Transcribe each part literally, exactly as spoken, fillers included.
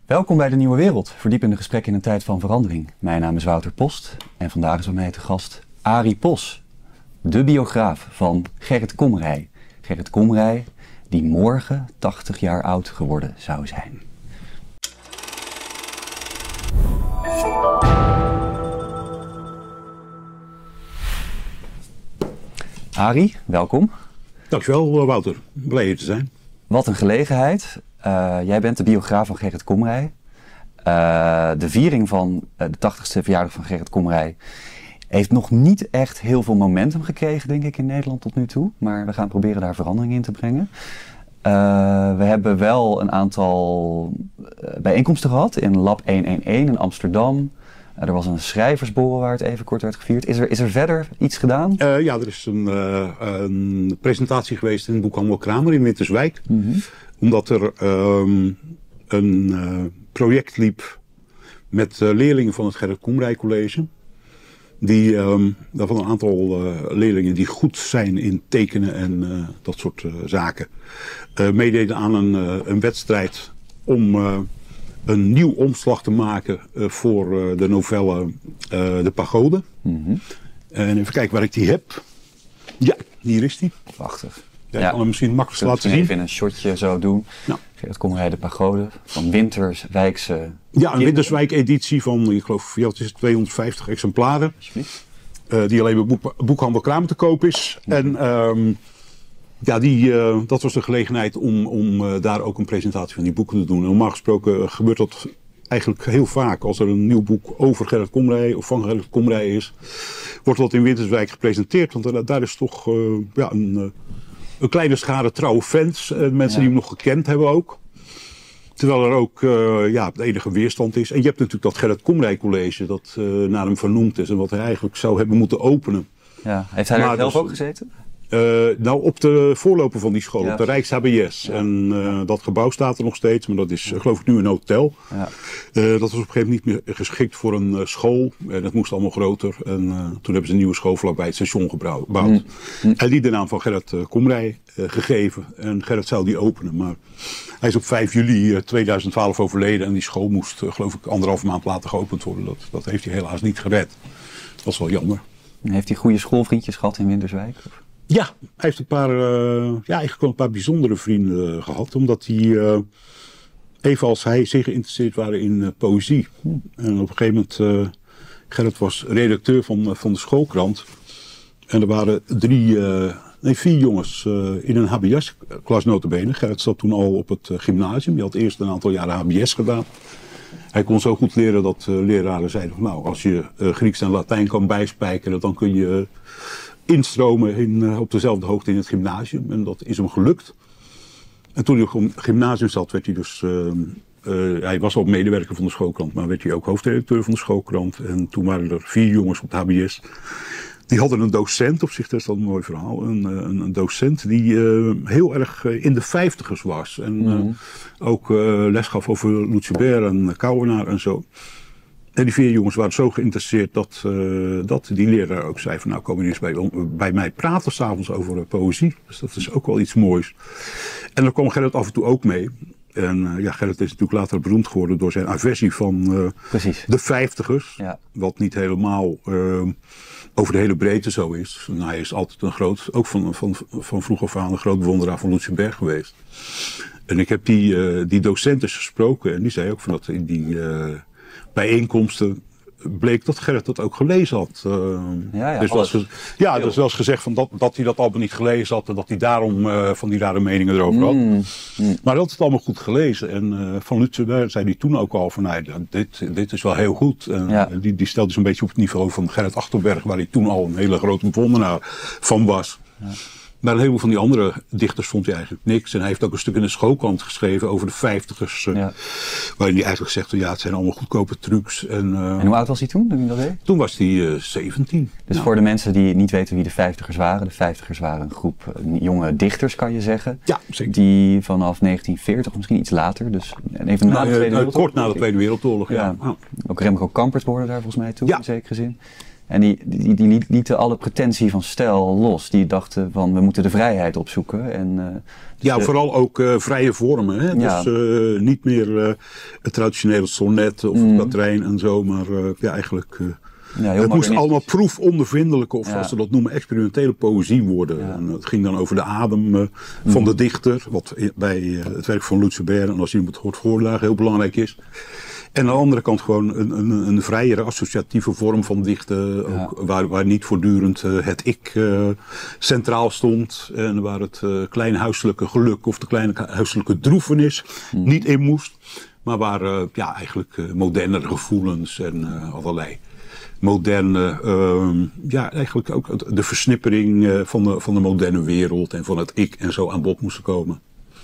Welkom bij De Nieuwe Wereld, verdiepende gesprekken in een tijd van verandering. Mijn naam is Wouter Post en vandaag is bij mij te gast Arie Pos, de biograaf van Gerrit Komrij. Gerrit Komrij, die morgen tachtig jaar oud geworden zou zijn. Arie, welkom. Dankjewel Wouter, blij hier te zijn. Wat een gelegenheid. Uh, jij bent de biograaf van Gerrit Komrij. Uh, de viering van uh, de tachtigste verjaardag van Gerrit Komrij heeft nog niet echt heel veel momentum gekregen, denk ik, in Nederland tot nu toe. Maar we gaan proberen daar verandering in te brengen. Uh, we hebben wel een aantal uh, bijeenkomsten gehad in Lab honderdelf in Amsterdam. Uh, er was een schrijversborrel waar het even kort werd gevierd. Is er, is er verder iets gedaan? Uh, ja, er is een, uh, een presentatie geweest in Boekhandel Kramer in Winterswijk. Mm-hmm. Omdat er um, een uh, project liep met uh, leerlingen van het Gerrit Komrij College. Die, um, daarvan een aantal uh, leerlingen die goed zijn in tekenen en uh, dat soort uh, zaken. Uh, meededen aan een, uh, een wedstrijd om uh, een nieuw omslag te maken uh, voor uh, de novelle uh, De Pagode. Mm-hmm. En even kijken waar ik die heb. Ja, hier is die. Prachtig. Ja, ik kan hem misschien makkelijk laten zien. Even in een shotje zo doen. Ja. Gerrit Komrij De Pagode van Winterswijkse. Ja, een Winterswijk editie van, ik geloof, ja, het is tweehonderdvijftig exemplaren. Uh, die alleen bij boek, Boekhandel Kramer te koop is. Ja. En um, ja, die, uh, dat was de gelegenheid om, om uh, daar ook een presentatie van die boeken te doen. En normaal gesproken gebeurt dat eigenlijk heel vaak. Als er een nieuw boek over Gerrit Komrij of van Gerrit Komrij is, wordt dat in Winterswijk gepresenteerd. Want uh, daar is toch uh, ja, een... Uh, Een kleine schare trouwe fans, uh, mensen ja. die hem nog gekend hebben ook. Terwijl er ook uh, ja, de enige weerstand is. En je hebt natuurlijk dat Gerrit Komrij College dat uh, naar hem vernoemd is. En wat hij eigenlijk zou hebben moeten openen. Ja. Heeft hij daar zelf ook gezeten? Uh, nou, op de voorloper van die school, ja. op de Rijks H B S. Ja. En uh, dat gebouw staat er nog steeds, maar dat is ja. geloof ik nu een hotel. Ja. Uh, dat was op een gegeven moment niet meer geschikt voor een uh, school. En dat moest allemaal groter. En uh, toen hebben ze een nieuwe school vlakbij het station gebouwd. Mm. Mm. En die de naam van Gerrit uh, Komrij uh, gegeven. En Gerrit zou die openen. Maar hij is op vijf juli tweeduizend twaalf overleden. En die school moest uh, geloof ik anderhalve maand later geopend worden. Dat, dat heeft hij helaas niet gered. Dat was wel jammer. Heeft hij goede schoolvriendjes gehad in Winterswijk? Of? Ja, hij heeft een paar, uh, ja, eigenlijk wel een paar bijzondere vrienden uh, gehad. Omdat hij, uh, even als hij, zeer geïnteresseerd waren in uh, poëzie. Hmm. En op een gegeven moment, uh, Gerrit was redacteur van, uh, van de schoolkrant. En er waren drie, uh, nee vier jongens uh, in een H B S-klas notabene. Gerrit zat toen al op het uh, gymnasium. Die had eerst een aantal jaren H B S gedaan. Hij kon zo goed leren dat uh, leraren zeiden van, nou, als je uh, Grieks en Latijn kan bijspijkeren, dan kun je... Uh, instromen in, uh, op dezelfde hoogte in het gymnasium. En dat is hem gelukt. En toen hij op het gymnasium zat, werd hij dus... Uh, uh, hij was al medewerker van de schoolkrant, maar werd hij ook hoofdredacteur van de schoolkrant. En toen waren er vier jongens op de H B S. Die hadden een docent, op zich dat is dat een mooi verhaal. Een, een, een docent die uh, heel erg uh, in de vijftigers was. En uh, mm-hmm. ook uh, les gaf over Lucebert en Kouwenaar en zo. En die vier jongens waren zo geïnteresseerd dat, uh, dat die leraar ook zei van nou komen jullie eens bij, bij mij praten s'avonds over uh, poëzie. Dus dat is ook wel iets moois. En daar kwam Gerrit af en toe ook mee. En uh, ja, Gerrit is natuurlijk later beroemd geworden door zijn aversie van uh, de vijftigers. Ja. Wat niet helemaal uh, over de hele breedte zo is. En hij is altijd een groot, ook van, van, van vroeg af aan een groot bewonderaar van Lucebert geweest. En ik heb die, uh, die docent dus gesproken en die zei ook van dat in die... Uh, bijeenkomsten bleek dat Gerrit dat ook gelezen had. Uh, ja, ja, dus was ge- ja, dus wel eens gezegd van dat, dat hij dat allemaal niet gelezen had en dat hij daarom uh, van die rare meningen erover had. Mm, mm. Maar hij had het allemaal goed gelezen. En uh, van Lucebert zei hij toen ook al van nou, dit, dit is wel heel goed. En ja. die, die stelde zo'n beetje op het niveau van Gerrit Achterberg, waar hij toen al een hele grote bewonderaar van was. Ja. Maar een heleboel van die andere dichters vond hij eigenlijk niks. En hij heeft ook een stuk in de schoolkrant geschreven over de vijftigers. Uh, ja. Waarin hij eigenlijk zegt, ja, het zijn allemaal goedkope trucs. En, uh, en hoe oud was hij toen, toen je dat weet? Toen was hij uh, zeventien. Dus nou. Voor de mensen die niet weten wie de vijftigers waren. De vijftigers waren een groep uh, jonge dichters, kan je zeggen. Ja, zeker. Die vanaf negentien veertig, of misschien iets later. Dus even na nou, de Tweede uh, Wereldoorlog. Kort na de Tweede Wereldoorlog, ja. ja. Oh. Ook Remco Kampert behoorde daar volgens mij toe, ja. in zekere zin. En die, die, die lieten alle pretentie van stijl los. Die dachten van, we moeten de vrijheid opzoeken. En, uh, dus ja, de... vooral ook uh, vrije vormen. Hè? Ja. Dus uh, niet meer uh, het traditionele sonnet of mm. quatrain en zo. Maar uh, ja, eigenlijk... Uh, ja, het moest allemaal proefondervindelijke, of ja. zoals ze dat noemen, experimentele poëzie worden. Ja. En het ging dan over de adem uh, van mm. de dichter. Wat bij uh, het werk van Lucebert, en als je het hoort voordragen, heel belangrijk is. En aan de andere kant gewoon een, een, een vrijere associatieve vorm van dichten. Ja. Ook, waar, waar niet voortdurend uh, het ik uh, centraal stond. En waar het uh, klein huiselijke geluk of de kleine huiselijke droefenis mm. niet in moest. Maar waar uh, ja, eigenlijk uh, modernere gevoelens en uh, allerlei moderne, uh, ja eigenlijk ook de versnippering uh, van, de, van de moderne wereld en van het ik en zo aan bod moesten komen.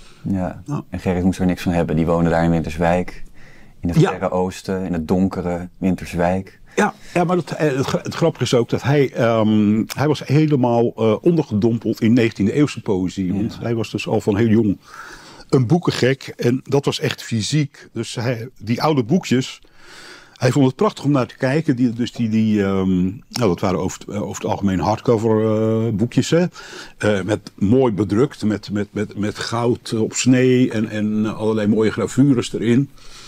Ja, nou. En Gerrit moest er niks van hebben. Die woonde daar in Winterswijk. In het verre ja. oosten, in het donkere Winterswijk. Ja, ja maar het, het, het grappige is ook dat hij, um, hij was helemaal uh, ondergedompeld in negentiende eeuwse poëzie. Ja. Want hij was dus al van heel jong een boekengek. En dat was echt fysiek. Dus hij, die oude boekjes, hij vond het prachtig om naar te kijken. Die, dus die, die um, nou, dat waren over, over het algemeen hardcover uh, boekjes. Hè? Uh, met mooi bedrukt, met, met, met, met goud op snee en, en allerlei mooie gravures erin.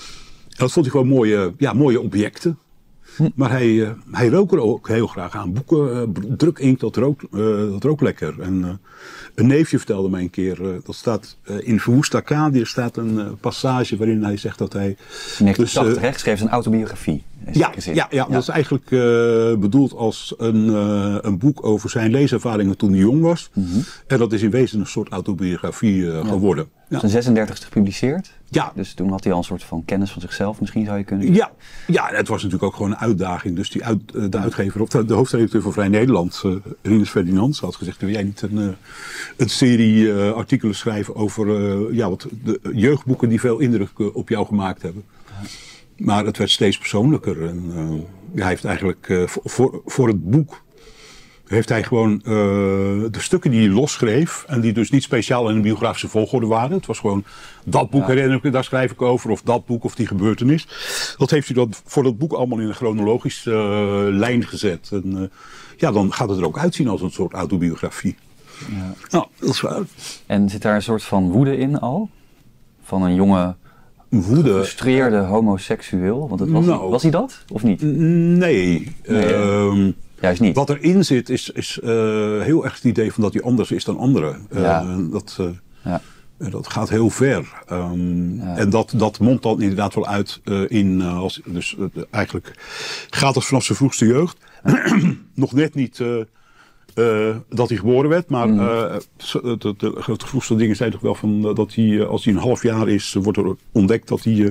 En dat vond hij gewoon mooie, ja, mooie objecten. Hm. Maar hij, uh, hij rook er ook heel graag aan. Boeken, uh, drukinkt, dat rook, uh, dat rook lekker. En uh, een neefje vertelde mij een keer, uh, dat staat uh, in Verwoest Arcadië staat een uh, passage waarin hij zegt dat hij... In negentien tachtig dus, uh, schreef zijn autobiografie. Ja, ja, ja, ja, dat is eigenlijk uh, bedoeld als een, uh, een boek over zijn leeservaringen toen hij jong was. Mm-hmm. En dat is in wezen een soort autobiografie uh, ja. geworden. Ja. Zijn zesendertigste gepubliceerd. Ja. Dus toen had hij al een soort van kennis van zichzelf, misschien zou je kunnen... Ja, ja, het was natuurlijk ook gewoon een uitdaging. Dus die uit, de uitgever, of de, de hoofdredacteur van Vrij Nederland, uh, Rinus Ferdinand, had gezegd, wil jij niet een, uh, een serie uh, artikelen schrijven over uh, ja, wat de jeugdboeken die veel indruk uh, op jou gemaakt hebben. Ja. Maar het werd steeds persoonlijker. En, uh, hij heeft eigenlijk uh, voor, voor het boek heeft hij gewoon uh, de stukken die hij losschreef en die dus niet speciaal in een biografische volgorde waren. Het was gewoon dat boek, ja. herinner ik me, daar schrijf ik over, of dat boek of die gebeurtenis. Dat heeft hij dat, voor dat boek allemaal in een chronologische uh, lijn gezet. En uh, ja, dan gaat het er ook uitzien als een soort autobiografie. Ja. Nou, dat is waar. En zit daar een soort van woede in al? Van een jonge... Woede. Gefrustreerde homoseksueel? Want het was, nou, hij, was hij dat? Of niet? Nee. nee um, juist niet. Wat erin zit is, is uh, heel erg het idee van dat hij anders is dan anderen. Ja. Uh, dat, uh, ja. dat gaat heel ver. Um, ja. En dat, dat mondt dan inderdaad wel uit uh, in... Uh, als, dus uh, eigenlijk gaat het vanaf zijn vroegste jeugd. Nog net niet... Uh, Uh, dat hij geboren werd, maar mm. uh, het, het, het vroegste dingen zijn toch wel van uh, dat hij, uh, als hij een half jaar is, uh, wordt er ontdekt dat hij, uh,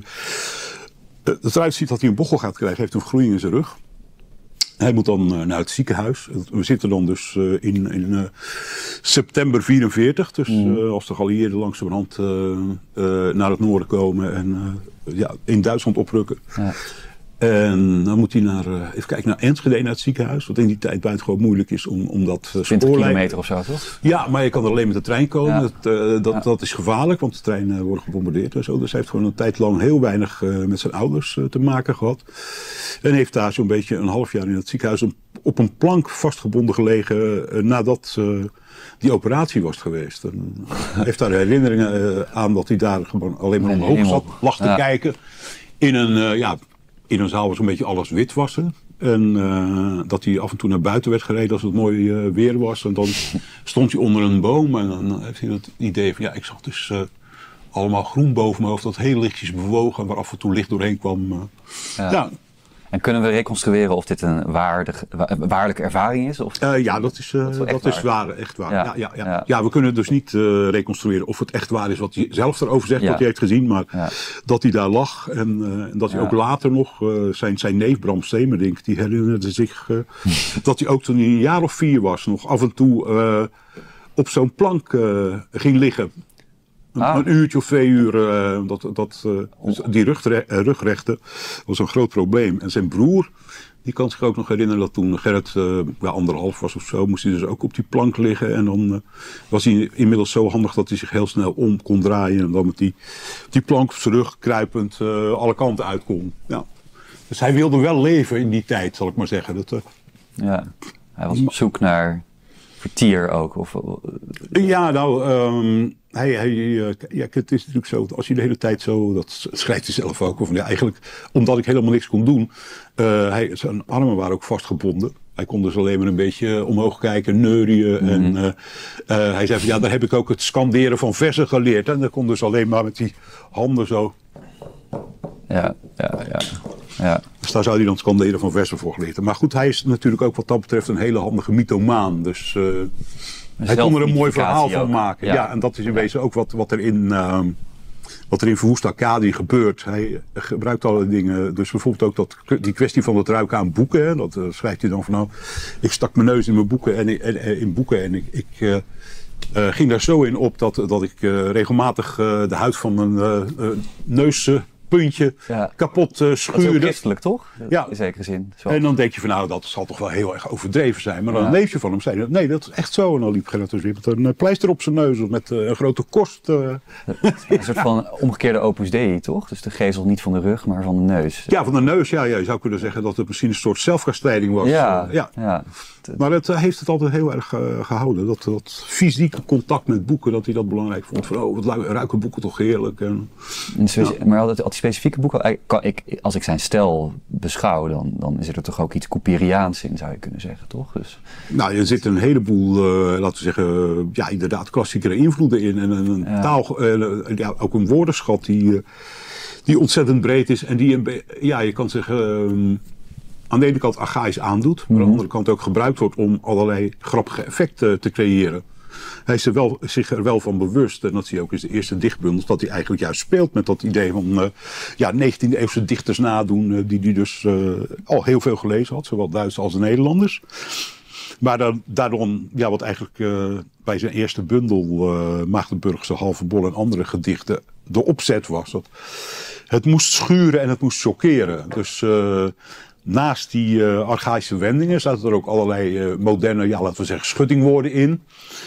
het eruit ziet dat hij een bochel gaat krijgen, hij heeft een vergroeiing in zijn rug. Hij moet dan uh, naar het ziekenhuis. We zitten dan dus uh, in, in uh, september vierenveertig, dus mm. uh, als de geallieerden langzamerhand uh, uh, naar het noorden komen en uh, ja, in Duitsland oprukken. Ja. En dan moet hij naar, uh, even kijken, naar Enschede, naar het ziekenhuis. Wat in die tijd buitengewoon moeilijk is om, om dat uh, twintig kilometer of zo, toch? Ja, maar je kan er alleen met de trein komen. Ja. Dat, uh, dat, ja. dat is gevaarlijk, want de treinen uh, worden gebombardeerd en zo. Dus hij heeft gewoon een tijd lang heel weinig uh, met zijn ouders uh, te maken gehad. En heeft daar zo'n beetje een half jaar in het ziekenhuis op, op een plank vastgebonden gelegen uh, nadat uh, die operatie was geweest. En hij heeft daar herinneringen uh, aan dat hij daar gewoon alleen maar omhoog zat, lag te ja. kijken. In een, uh, ja... In een zaal was een beetje alles wit wassen. En uh, dat hij af en toe naar buiten werd gereden als het mooi uh, weer was. En dan stond hij onder een boom. En dan heeft hij het idee van ja, ik zag dus uh, allemaal groen boven mijn hoofd. Dat heel lichtjes bewogen. Waar af en toe licht doorheen kwam. Uh, ja. Ja. En kunnen we reconstrueren of dit een waardig, wa- waarlijke ervaring is? Of... Uh, ja, dat is, uh, dat, dat is waar, echt waar. Ja. Ja, ja, ja. Ja. ja, we kunnen dus niet uh, reconstrueren of het echt waar is wat hij zelf erover zegt, ja. wat hij heeft gezien. Maar ja. dat hij daar lag en, uh, en dat hij ja. ook later nog, uh, zijn, zijn neef Bram Stemerdink, die herinnerde zich uh, dat hij ook toen hij een jaar of vier was nog af en toe uh, op zo'n plank uh, ging liggen. Een, ah. een uurtje of twee uur, uh, dat, dat, uh, dus die rugre- uh, rugrechten was een groot probleem. En zijn broer, die kan zich ook nog herinneren dat toen Gerrit uh, ja, anderhalf was of zo, moest hij dus ook op die plank liggen. En dan uh, was hij inmiddels zo handig dat hij zich heel snel om kon draaien. En dan met die, die plank op zijn rug kruipend uh, alle kanten uit kon. Ja. Dus hij wilde wel leven in die tijd, zal ik maar zeggen. Dat, uh, Ja, hij was op zoek naar vertier ook. Of, ja, nou, um, hij, hij, uh, ja, het is natuurlijk zo, als je de hele tijd zo, dat schrijft hij zelf ook, of ja, eigenlijk, omdat ik helemaal niks kon doen, uh, hij, zijn armen waren ook vastgebonden. Hij kon dus alleen maar een beetje omhoog kijken, neurien. Mm-hmm. En uh, uh, hij zei van, ja, daar heb ik ook het scanderen van verzen geleerd. En dan kon dus alleen maar met die handen zo. Ja, ja, ja. ja. Dus daar zou hij dan het scanderen van verzen voor geleerd hebben. Maar goed, hij is natuurlijk ook wat dat betreft een hele handige mythomaan. Dus uh, hij kon er een mooi verhaal van maken. Ja. ja, en dat is in wezen ook wat, wat er in... Uh, Wat er in Verwoest Arcadië gebeurt. Hij gebruikt alle dingen. Dus bijvoorbeeld ook dat, die kwestie van het ruiken aan boeken. Hè, dat uh, schrijft hij dan van nou. Ik stak mijn neus in mijn boeken en, en, en in boeken. En ik, ik uh, uh, ging daar zo in op dat, dat ik uh, regelmatig uh, de huid van mijn uh, uh, neus. Uh, puntje ja. kapot uh, schuurde. Dat is ook christelijk, toch? Ja. In zekere zin. Zo. En dan denk je van nou, dat zal toch wel heel erg overdreven zijn. Maar dan ja. lees je van hem. Zei, nee, dat is echt zo. En dan liep Gerrit dus weer met een uh, pleister op zijn neus. Of met uh, een grote korst. Uh. Een soort van omgekeerde opus dei, toch? Dus de gezel niet van de rug, maar van de neus. Ja, van de neus. Ja, ja. Je zou kunnen zeggen dat het misschien een soort zelfkastijding was. Ja. Uh, ja. ja. Maar het uh, heeft het altijd heel erg uh, gehouden. Dat, dat fysieke contact met boeken, dat hij dat belangrijk vond. Van, oh, wat ruiken boeken toch heerlijk. En, en specie- ja. Maar altijd, altijd specifieke boeken, kan ik, als ik zijn stijl beschouw, dan, dan is er toch ook iets Couperiaans in, zou je kunnen zeggen, toch? Dus... Nou, er zit een heleboel, uh, laten we zeggen, uh, ja, inderdaad, klassiekere invloeden in. En een ja. taal, uh, ja, ook een woordenschat die, uh, die ontzettend breed is. En die, een ja, je kan zeggen... Uh, aan de ene kant archaïs aandoet, maar aan de andere kant ook gebruikt wordt om allerlei grappige effecten te creëren. Hij is er wel, zich er wel van bewust, en dat zie je ook in de eerste dichtbundels, dat hij eigenlijk juist speelt met dat idee van uh, ja, negentiende eeuwse dichters nadoen, uh, die hij dus uh, al heel veel gelezen had, zowel Duits als Nederlanders. Maar dan, daardoor, ja, wat eigenlijk uh, bij zijn eerste bundel, uh, Maagdenburgse Halve Bol en andere gedichten, de opzet was. Dat het moest schuren en het moest chockeren. Dus... Uh, Naast die uh, archaïsche wendingen zaten er ook allerlei uh, moderne, ja, laten we zeggen, schuttingwoorden in.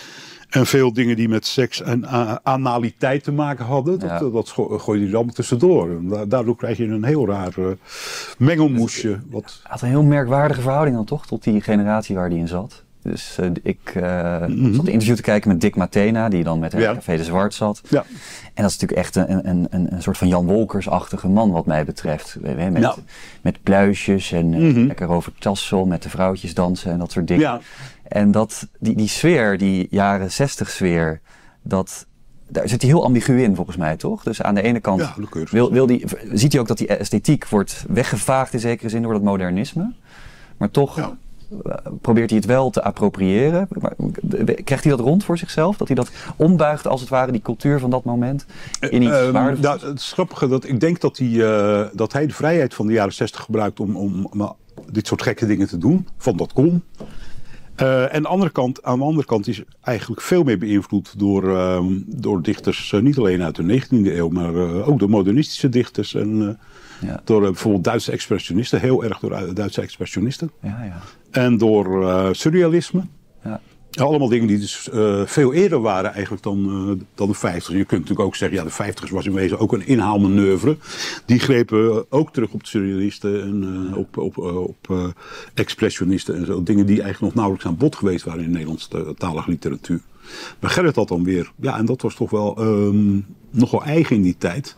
En veel dingen die met seks en uh, analiteit te maken hadden, dat, ja. uh, dat go- gooide hij er allemaal tussendoor. En da- daardoor krijg je een heel raar uh, mengelmoesje. Wat... Hij had een heel merkwaardige verhouding dan toch, tot die generatie waar hij in zat. Dus uh, ik uh, mm-hmm. zat een interview te kijken met Dick Matena, die dan met ja. Café de Zwart zat. Ja. En dat is natuurlijk echt een, een, een, een soort van Jan Wolkers-achtige man wat mij betreft. Met, ja. met pluisjes en mm-hmm. lekker over Tassel, met de vrouwtjes dansen en dat soort dingen. Ja. En dat, die, die sfeer, die jaren zestig sfeer, dat... Daar zit hij heel ambigu in volgens mij, toch? Dus aan de ene kant ja, wil, wil die, ziet hij ook dat die esthetiek wordt weggevaagd in zekere zin door dat modernisme. Maar toch... Ja. Probeert hij het wel te appropriëren? Maar krijgt hij dat rond voor zichzelf? Dat hij dat ombuigt als het ware, die cultuur van dat moment, in iets uh, waardevols? Nou, het grappige, dat ik denk dat hij, uh, dat hij de vrijheid van de jaren zestig gebruikt om, om, om dit soort gekke dingen te doen. Van dat kon. Uh, en de andere kant, aan de andere kant is eigenlijk veel meer beïnvloed door, uh, door dichters, uh, niet alleen uit de negentiende eeuw, maar uh, ook door modernistische dichters en uh, ja. door uh, bijvoorbeeld Duitse expressionisten, heel erg door Duitse expressionisten. Ja, ja. En door uh, surrealisme. Ja. Allemaal dingen die dus uh, veel eerder waren eigenlijk dan, uh, dan de vijftigers. Je kunt natuurlijk ook zeggen, ja, de vijftigers was in wezen ook een inhaalmanoeuvre. Die grepen ook terug op de surrealisten en uh, op, op, uh, op uh, expressionisten en zo. Dingen die eigenlijk nog nauwelijks aan bod geweest waren in Nederlandstalige literatuur. Maar Gerrit had dan weer, ja, en dat was toch wel um, nogal eigen in die tijd,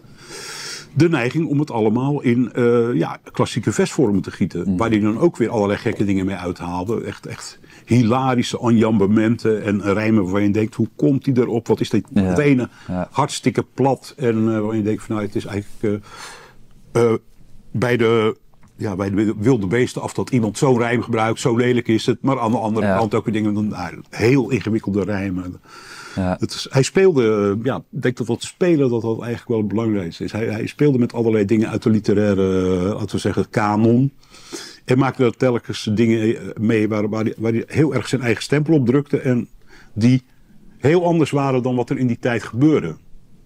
de neiging om het allemaal in uh, ja, klassieke versvormen te gieten. Mm. Waar hij dan ook weer allerlei gekke dingen mee uithaalde. Echt, echt hilarische enjambementen en rijmen waarvan je denkt, hoe komt hij erop? Wat is dit ja. ene ja. hartstikke plat. En uh, waar je denkt, van, nou, het is eigenlijk uh, uh, bij, de, ja, bij de wilde beesten af dat iemand zo'n rijm gebruikt. Zo lelijk is het. Maar aan de andere ja. kant ook weer dingen, nou, heel ingewikkelde rijmen. Ja. Het is, hij speelde, ja, ik denk dat dat spelen dat dat eigenlijk wel het belangrijkste is. Hij, hij speelde met allerlei dingen uit de literaire, laten we zeggen, kanon. En maakte er telkens dingen mee waar, waar, hij, waar hij heel erg zijn eigen stempel op drukte. En die heel anders waren dan wat er in die tijd gebeurde.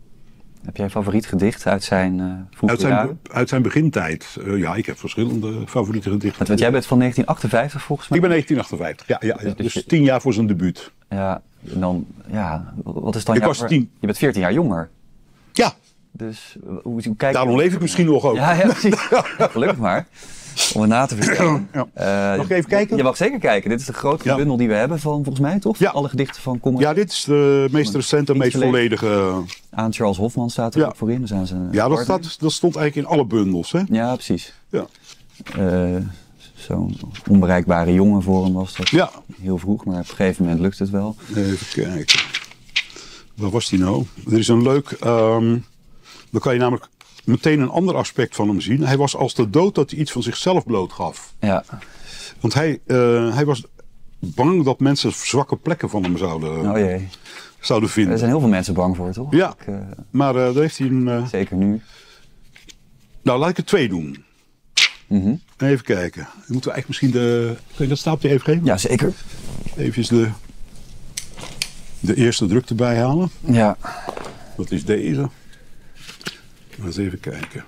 Heb jij een favoriet gedicht uit zijn uh, vroege uit zijn, jaren? Uit zijn begintijd. Uh, ja, ik heb verschillende favoriete gedichten. Want jij bent van negentien achtenvijftig volgens mij? Ik ben negentien achtenvijftig, ja. ja, ja. Dus, dus tien jaar voor zijn debuut. Ja, en dan, ja, wat is dan ik jouw... was tien. Je bent veertien jaar jonger. Ja. Dus hoe, hoe kijk Daarom je... leef ik misschien nog ook. Ja, ja precies. Gelukkig maar. Om het na te vertellen. Ja. Uh, mag ik even kijken? Je mag zeker kijken. Dit is de grootste ja. bundel die we hebben van, volgens mij, toch? Ja. Alle gedichten van Komrij. Ja, dit is de meest recente, meest volledige. Aan Charles Hofman staat er ja. ook voor in. Dus aan zijn ja, dat, staat, dat stond eigenlijk in alle bundels, hè? Ja, precies. Ja. Uh, Zo'n onbereikbare jongen voor hem was dat. Ja. Heel vroeg, maar op een gegeven moment lukt het wel. Even kijken. Waar was die nou? Er is een leuk... Um, dan kan je namelijk meteen een ander aspect van hem zien. Hij was als de dood dat hij iets van zichzelf blootgaf. Ja. Want hij, uh, hij was bang dat mensen zwakke plekken van hem zouden, oh jee. zouden vinden. Er zijn heel veel mensen bang voor, toch? Ja, ik, uh, maar uh, daar heeft hij een... Uh... Zeker nu. Nou, laat ik er twee doen. Mm-hmm. Even kijken. Dan moeten we eigenlijk misschien de... Kun je dat stapeltje even geven? Ja, zeker. Even de, de eerste druk erbij halen. Ja. Dat is deze. Eens even kijken.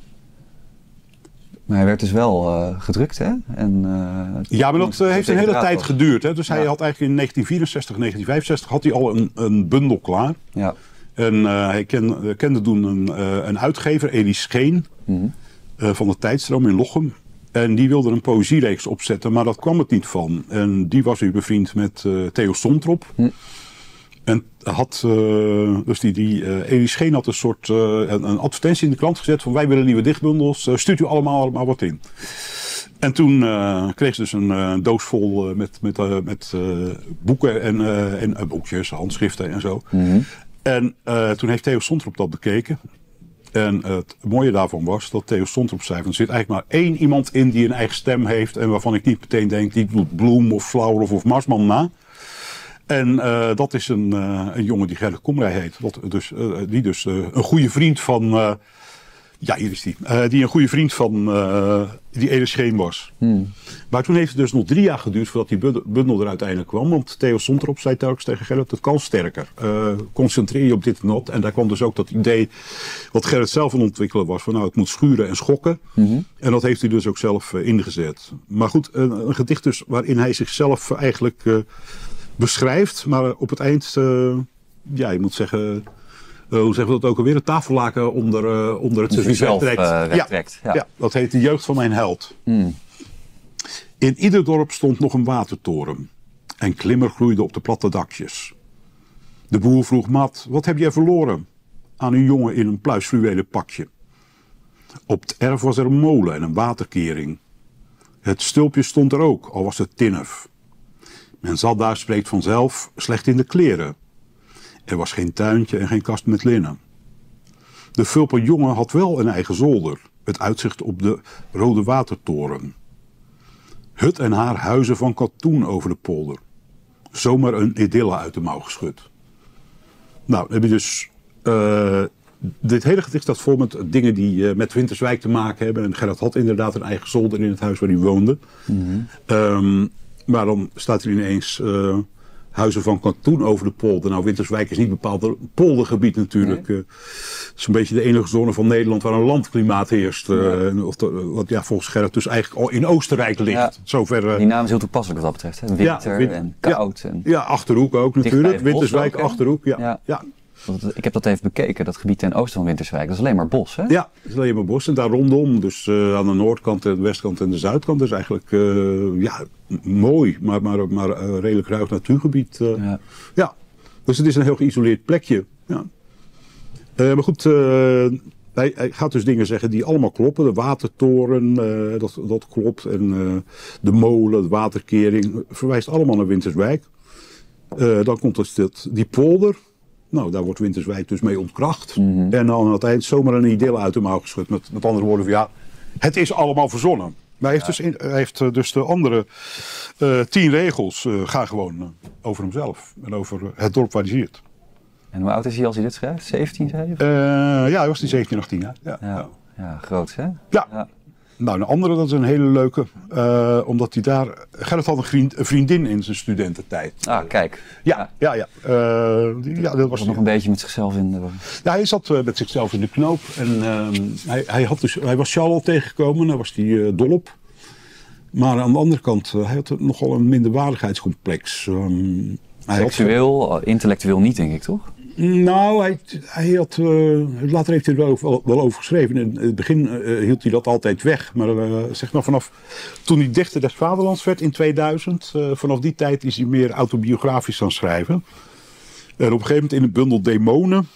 Maar hij werd dus wel uh, gedrukt, hè? En, uh, ja, maar dat uh, heeft een hele tijd was. geduurd. Hè? Dus ja. hij had eigenlijk in negentien vierenzestig, negentien vijfenzestig had hij al een, een bundel klaar. Ja. En uh, hij ken, kende toen een, uh, een uitgever, Elie Scheen, mm-hmm. uh, van de Tijdstroom in Lochem. En die wilde een poëziereeks opzetten, maar dat kwam het niet van. En die was weer bevriend met uh, Theo Sontrop. Hm. En had, uh, dus die, die uh, Elie Scheen had een soort uh, een, een advertentie in de krant gezet van wij willen nieuwe dichtbundels, uh, stuurt u allemaal, allemaal wat in. En toen uh, kreeg ze dus een uh, doos vol uh, met, met, uh, met uh, boeken en, uh, en uh, boekjes, handschriften en zo. Mm-hmm. En uh, toen heeft Theo Sontrop dat bekeken. En uh, het mooie daarvan was dat Theo Sontrop zei van er zit eigenlijk maar één iemand in die een eigen stem heeft en waarvan ik niet meteen denk die doet Bloem of Flauwer of Marsman na. En uh, dat is een, uh, een jongen die Gerrit Komrij heet. Wat dus, uh, die dus uh, een goede vriend van... Uh, ja, hier is die. Uh, die een goede vriend van uh, die Elie Scheen was. Hmm. Maar toen heeft het dus nog drie jaar geduurd voordat die bundel er uiteindelijk kwam. Want Theo Sontrop zei telkens tegen Gerrit, het kan sterker. Uh, concentreer je op dit en dat. En daar kwam dus ook dat idee wat Gerrit zelf aan ontwikkelen was. Van nou, het moet schuren en schokken. Hmm. En dat heeft hij dus ook zelf uh, ingezet. Maar goed, een, een gedicht dus waarin hij zichzelf eigenlijk... Uh, beschrijft, maar op het eind, uh, ja, je moet zeggen, uh, hoe zeggen we dat ook alweer, een tafellaken onder, uh, onder het servies wegtrekt. Uh, wegtrekt. Ja, ja. ja, dat heet de jeugd van mijn held. Hmm. In ieder dorp stond nog een watertoren en klimmer groeide op de platte dakjes. De boer vroeg mat, wat heb jij verloren? Aan een jongen in een pluisfluwelen pakje. Op het erf was er een molen en een waterkering. Het stulpje stond er ook, al was het tinnef. Men zat daar, spreekt vanzelf, slecht in de kleren. Er was geen tuintje en geen kast met linnen. De vulpe jongen had wel een eigen zolder, het uitzicht op de Rode Watertoren. Hut en haar huizen van katoen over de polder. Zomaar een idylle uit de mouw geschud. Nou, dan heb je dus... Uh, dit hele gedicht staat vol met dingen die uh, met Winterswijk te maken hebben. En Gerrit had inderdaad een eigen zolder in het huis waar hij woonde. Mm-hmm. Um, Maar dan staat er ineens uh, huizen van katoen over de polder. Nou, Winterswijk is niet bepaald een poldergebied natuurlijk. Nee. Uh, het is een beetje de enige zone van Nederland waar een landklimaat heerst. Uh, ja. Of de, wat ja, volgens Gerrit dus eigenlijk in Oostenrijk ligt. Ja. Zover, uh, Die naam is heel toepasselijk wat dat betreft. Hè? Winter ja, win- en koud. Ja, en ja, Achterhoek ook natuurlijk. Winterswijk, ook, Achterhoek. Ja. Ja. Ja. Ik heb dat even bekeken, dat gebied ten oosten van Winterswijk. Dat is alleen maar bos, hè? Ja, het is alleen maar bos. En daar rondom, dus uh, aan de noordkant, de westkant en de zuidkant, is eigenlijk uh, ja, mooi, maar, maar, maar uh, redelijk ruig natuurgebied. Uh, ja. ja, dus het is een heel geïsoleerd plekje. Ja. Uh, maar goed, uh, hij, hij gaat dus dingen zeggen die allemaal kloppen. De watertoren, uh, dat, dat klopt. En uh, de molen, de waterkering, verwijst allemaal naar Winterswijk. Uh, dan komt dus dit, die polder. Nou, daar wordt Winterswijk dus mee ontkracht. Mm-hmm. En dan aan het eind zomaar een idylle uit de mouw geschud. Met, met andere woorden van ja, het is allemaal verzonnen. Maar hij heeft, ja. dus, in, hij heeft dus de andere uh, tien regels uh, gaan gewoon uh, over hemzelf. En over uh, het dorp waar hij zit. En hoe oud is hij als hij dit schrijft? zeventien, zei je? Uh, ja, hij was die zeventien, achttien. Ja, ja, ja. ja groot hè? Ja. ja. Nou, een andere, dat is een hele leuke. Uh, omdat hij daar... Gerrit had een, vriend, een vriendin in zijn studententijd. Ah, kijk. Ja, ja, ja. ja. Uh, die, ja dat was nog die. Een beetje met zichzelf in de... Ja, hij zat uh, met zichzelf in de knoop. En uh, hij, hij, had dus, hij was Charles al tegengekomen. Daar was hij uh, dol op. Maar aan de andere kant, uh, hij had nogal een minderwaardigheidscomplex. Um, Seksueel, had... intellectueel niet, denk ik, toch? Nou, hij, hij had, uh, later heeft hij er wel over, wel over geschreven. In het begin uh, hield hij dat altijd weg. Maar uh, zeg maar vanaf toen hij dichter des vaderlands werd in tweeduizend, uh, vanaf die tijd is hij meer autobiografisch gaan schrijven. En op een gegeven moment in een bundel Demonen,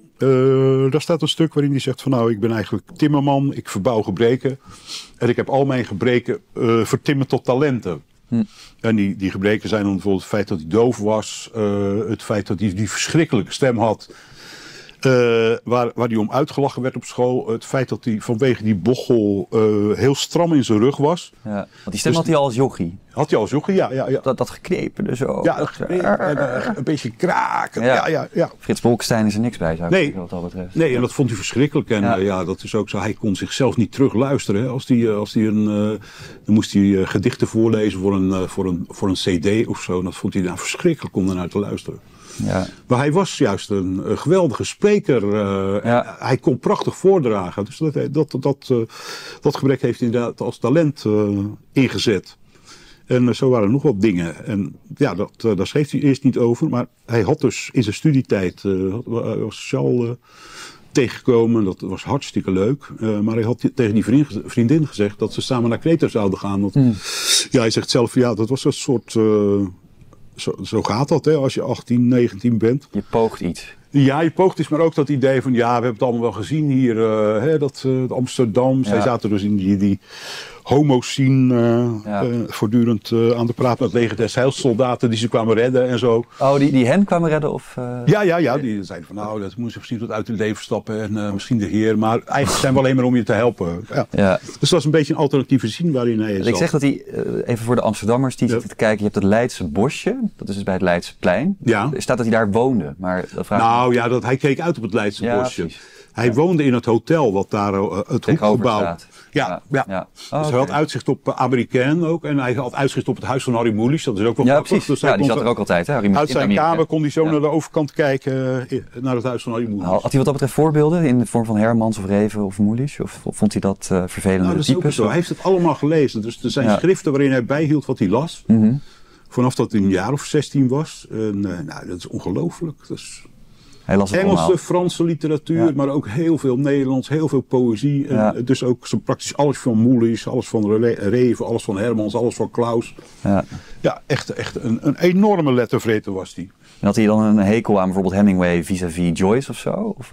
uh, daar staat een stuk waarin hij zegt van nou, ik ben eigenlijk timmerman, ik verbouw gebreken. En ik heb al mijn gebreken uh, vertimmerd tot talenten. Hm. En die, die gebreken zijn dan bijvoorbeeld het feit dat hij doof was, uh, het feit dat hij die verschrikkelijke stem had, uh, waar, waar hij om uitgelachen werd op school, het feit dat hij vanwege die bochel uh, heel stram in zijn rug was. Ja, want die stem dus had hij al als jochie. Had hij al als jochie, ja. ja, ja. Dat, dat geknepen zo. Ja, dat geknepen, en, uh, een beetje kraken. Ja. Ja, ja, ja. Frits Bolkestein is er niks bij, zou ik nee. zeggen, wat dat betreft. Nee, en dat vond hij verschrikkelijk. En ja, uh, ja dat is ook zo. Hij kon zichzelf niet terugluisteren. Hè. Als die, als die een, uh, dan moest hij uh, gedichten voorlezen voor een, uh, voor, een, voor een cd of zo. En dat vond hij nou verschrikkelijk om daarnaar te luisteren. Ja. Maar hij was juist een, een geweldige spreker. Uh, ja. Hij kon prachtig voordragen. Dus dat, dat, dat, uh, dat gebrek heeft hij inderdaad als talent uh, ingezet. En uh, zo waren er nog wat dingen. En ja, dat, uh, daar schreef hij eerst niet over. Maar hij had dus in zijn studietijd, uh, was Charles uh, tegengekomen. Dat was hartstikke leuk. Uh, maar hij had tegen die vriend, vriendin gezegd dat ze samen naar Kreta zouden gaan. Want, mm. Ja, hij zegt zelf, ja, dat was een soort... Uh, Zo, zo gaat dat, hè, als je achttien, negentien bent. Je poogt iets. Ja, je poogt iets, maar ook dat idee van... ja, we hebben het allemaal wel gezien hier, uh, hè, dat uh, Amsterdam. Ja. Zij zaten dus in die, die homo-scene uh, ja. uh, voortdurend uh, aan de praat met leger des heilssoldaten die ze kwamen redden en zo. Oh, die, die hen kwamen redden? Of, uh... Ja, ja, ja, die zeiden van nou, dat moest misschien wat uit het leven stappen en uh, misschien de heer. Maar eigenlijk zijn we alleen maar om je te helpen. Ja. Ja. Dus dat was een beetje een alternatieve zin waarin hij zat. Ik zeg dat hij, uh, even voor de Amsterdammers die ja. zitten te kijken, je hebt het Leidse Bosje, dat is dus bij het Leidseplein. Ja. Er staat dat hij daar woonde, maar dat vraag Nou ja, dat, hij keek uit op het Leidse ja, Bosje. Precies. Hij ja. woonde in het hotel wat daar uh, het hoekgebouw. Ja, ja. ja. ja. Oh, dus okay. Hij had uitzicht op uh, Amerikaan ook en hij had uitzicht op het huis van Harry Mulisch. Dat is ook wel ja, grappig. Precies. Dus ja, die zat er ook altijd. Hè, Harry uit zijn kamer kon hij zo ja. naar de overkant kijken uh, naar het huis van Harry Mulisch. Had hij wat dat betreft voorbeelden in de vorm van Hermans of Reven of Mulisch? Of vond hij dat uh, vervelende nou, dat types? Zo. Hij heeft het allemaal gelezen. Dus er zijn ja. schriften waarin hij bijhield wat hij las. Mm-hmm. Vanaf dat hij een jaar of zestien was. En, uh, nou, dat is ongelooflijk. Dat is... Hij las het Engelse, allemaal. Franse literatuur, ja. maar ook heel veel Nederlands, heel veel poëzie. Ja. En dus ook zo praktisch alles van Mulisch, alles van Reven, alles van Hermans, alles van Claus. Ja, ja echt, echt een, een enorme lettervreter was die. En had hij dan een hekel aan bijvoorbeeld Hemingway vis-à-vis Joyce of zo? Of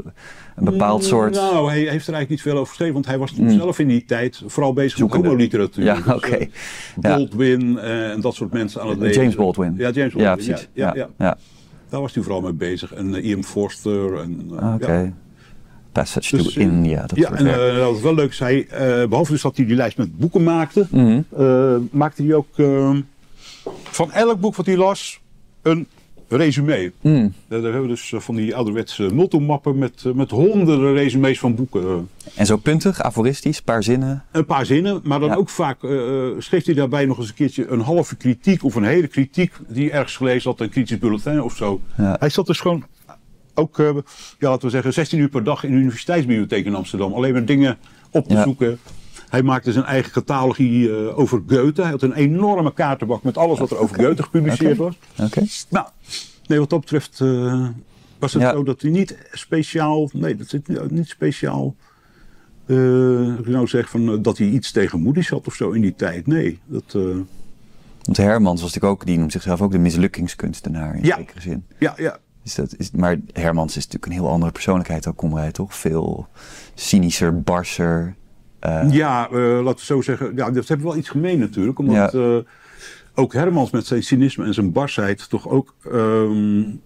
een bepaald mm, soort... Nou, hij heeft er eigenlijk niet veel over geschreven, want hij was toen mm. zelf in die tijd vooral bezig met homoliteratuur. Ja, oké. Okay. Dus, uh, Baldwin uh, en dat soort mensen aan het lezen. James Baldwin. Ja, James Baldwin. Ja, precies. Ja, ja, ja. ja. ja. Daar was hij vooral mee bezig. En uh, Ian Forster. En, uh, Oké. Okay. Ja. Passage dus, to India. Dat ja, en uh, dat was wel leuk. Hij, uh, behalve dus dat hij die lijst met boeken maakte, mm-hmm. uh, maakte hij ook uh, van elk boek wat hij las een resume. Mm. Uh, daar hebben we dus uh, van die ouderwetse multimappen met, uh, met honderden resumes van boeken. En zo puntig, aforistisch, paar zinnen? Een paar zinnen, maar dan ja. ook vaak uh, schreef hij daarbij nog eens een keertje een halve kritiek of een hele kritiek die ergens gelezen had, een kritisch bulletin of zo. Ja. Hij zat dus gewoon ook, uh, ja, laten we zeggen, zestien uur per dag in de universiteitsbibliotheek in Amsterdam. Alleen maar dingen op te ja. zoeken. Hij maakte zijn eigen catalogie uh, over Goethe. Hij had een enorme kaartenbak met alles wat er over okay. Goethe gepubliceerd okay. was. Okay. Nou, nee, wat dat betreft uh, was het ja. zo dat hij niet speciaal, nee, dat zit niet speciaal, uh, ik nou zeg van uh, dat hij iets tegen Mulisch had of zo in die tijd. Nee, dat. Uh... Want Hermans was natuurlijk ook, die noemt zichzelf ook de mislukkingskunstenaar in ja. zekere zin. Ja, ja. Is dat, is, maar Hermans is natuurlijk een heel andere persoonlijkheid dan Komrij, toch? Veel cynischer, barser. Uh... Ja, uh, laten we zo zeggen. Ja, dat hebben wel iets gemeen natuurlijk. Omdat ja. uh, ook Hermans met zijn cynisme en zijn barsheid toch ook um,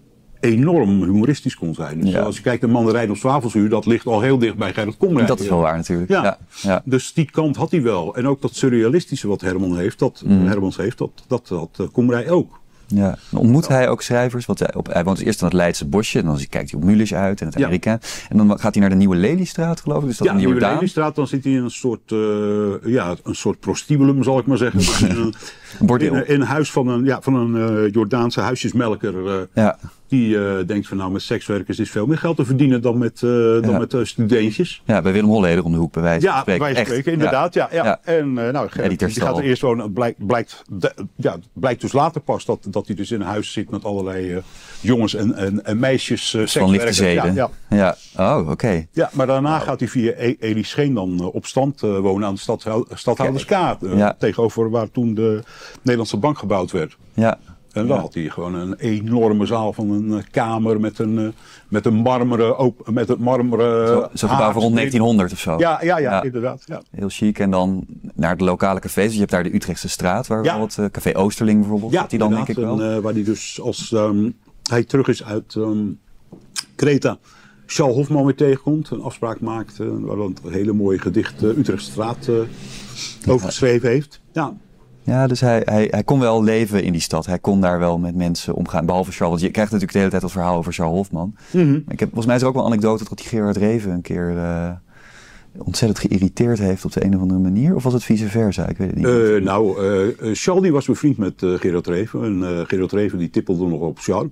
enorm humoristisch kon zijn. Dus ja. als je kijkt naar Mandarijn op Zwavelzuur, dat ligt al heel dicht bij Gerrit Komrij. Dat is wel waar natuurlijk. Ja. Ja. Ja. Dus die kant had hij wel. En ook dat surrealistische wat Herman heeft, dat, mm. Hermans heeft, dat, dat had uh, Komrij ook. Ja. Ontmoet hij ook schrijvers? Want hij, op, hij woont eerst aan het Leidse Bosje. En dan kijkt hij op Mulisch uit en het Amerikaan. Ja. En dan gaat hij naar de Nieuwe Leliestraat, geloof ik. Dus dat ja, de Nieuwe Leliestraat. Dan zit hij in een soort, uh, ja, een soort prostibulum, zal ik maar zeggen. in, een, in, in een huis van een, ja, van een uh, Jordaanse huisjesmelker. Uh, ja. Die uh, denkt van nou, met sekswerkers is veel meer geld te verdienen dan met, uh, dan ja. met uh, studentjes. Ja, bij Willem Holleder om de hoek, bij wijze van ja, spreken. Ja, bij wijze van spreken, inderdaad. Ja. Ja, ja. Ja. En uh, nou, Gerrit, die gaat er eerst gewoon, blijkt, blijkt, de, ja, blijkt dus later pas dat, dat hij dus in een huis zit met allerlei uh, jongens en, en, en meisjes uh, van liefdezeden. Ja, ja. ja, oh, oké. Okay. Ja, maar daarna wow. gaat hij via e- Elie Scheen dan uh, op stand uh, wonen aan de stad, Stadhouderskaart. Uh, ja. Tegenover waar toen de Nederlandse bank gebouwd werd. Ja. En dan ja. had hij gewoon een enorme zaal van een uh, kamer met een, uh, met een marmeren, op, met het marmeren. Zo, zo gebouw van rond negentienhonderd of zo. Ja, ja, ja, ja. inderdaad. Ja. Heel chic. En dan naar de lokale cafés. Je hebt daar de Utrechtse straat, waar ja. het uh, Café Oosterling bijvoorbeeld. Ja, die dan denk ik wel. En, uh, waar hij dus als um, hij terug is uit um, Kreta, Charles Hofman weer tegenkomt, een afspraak maakt, uh, waar dan een hele mooie gedicht uh, Utrechtse straat uh, over geschreven heeft. Ja. Ja, dus hij, hij, hij kon wel leven in die stad. Hij kon daar wel met mensen omgaan. Behalve Charles. Want je krijgt natuurlijk de hele tijd dat verhaal over Charles Hofman. Mm-hmm. Ik heb, volgens mij is er ook wel een anekdote dat die Gerard Reven een keer uh, ontzettend geïrriteerd heeft op de een of andere manier. Of was het vice versa? Ik weet het niet. Uh, nou, uh, Charles die was bevriend met uh, Gerard Reven. En uh, Gerard Reven die tippelde nog op Charles.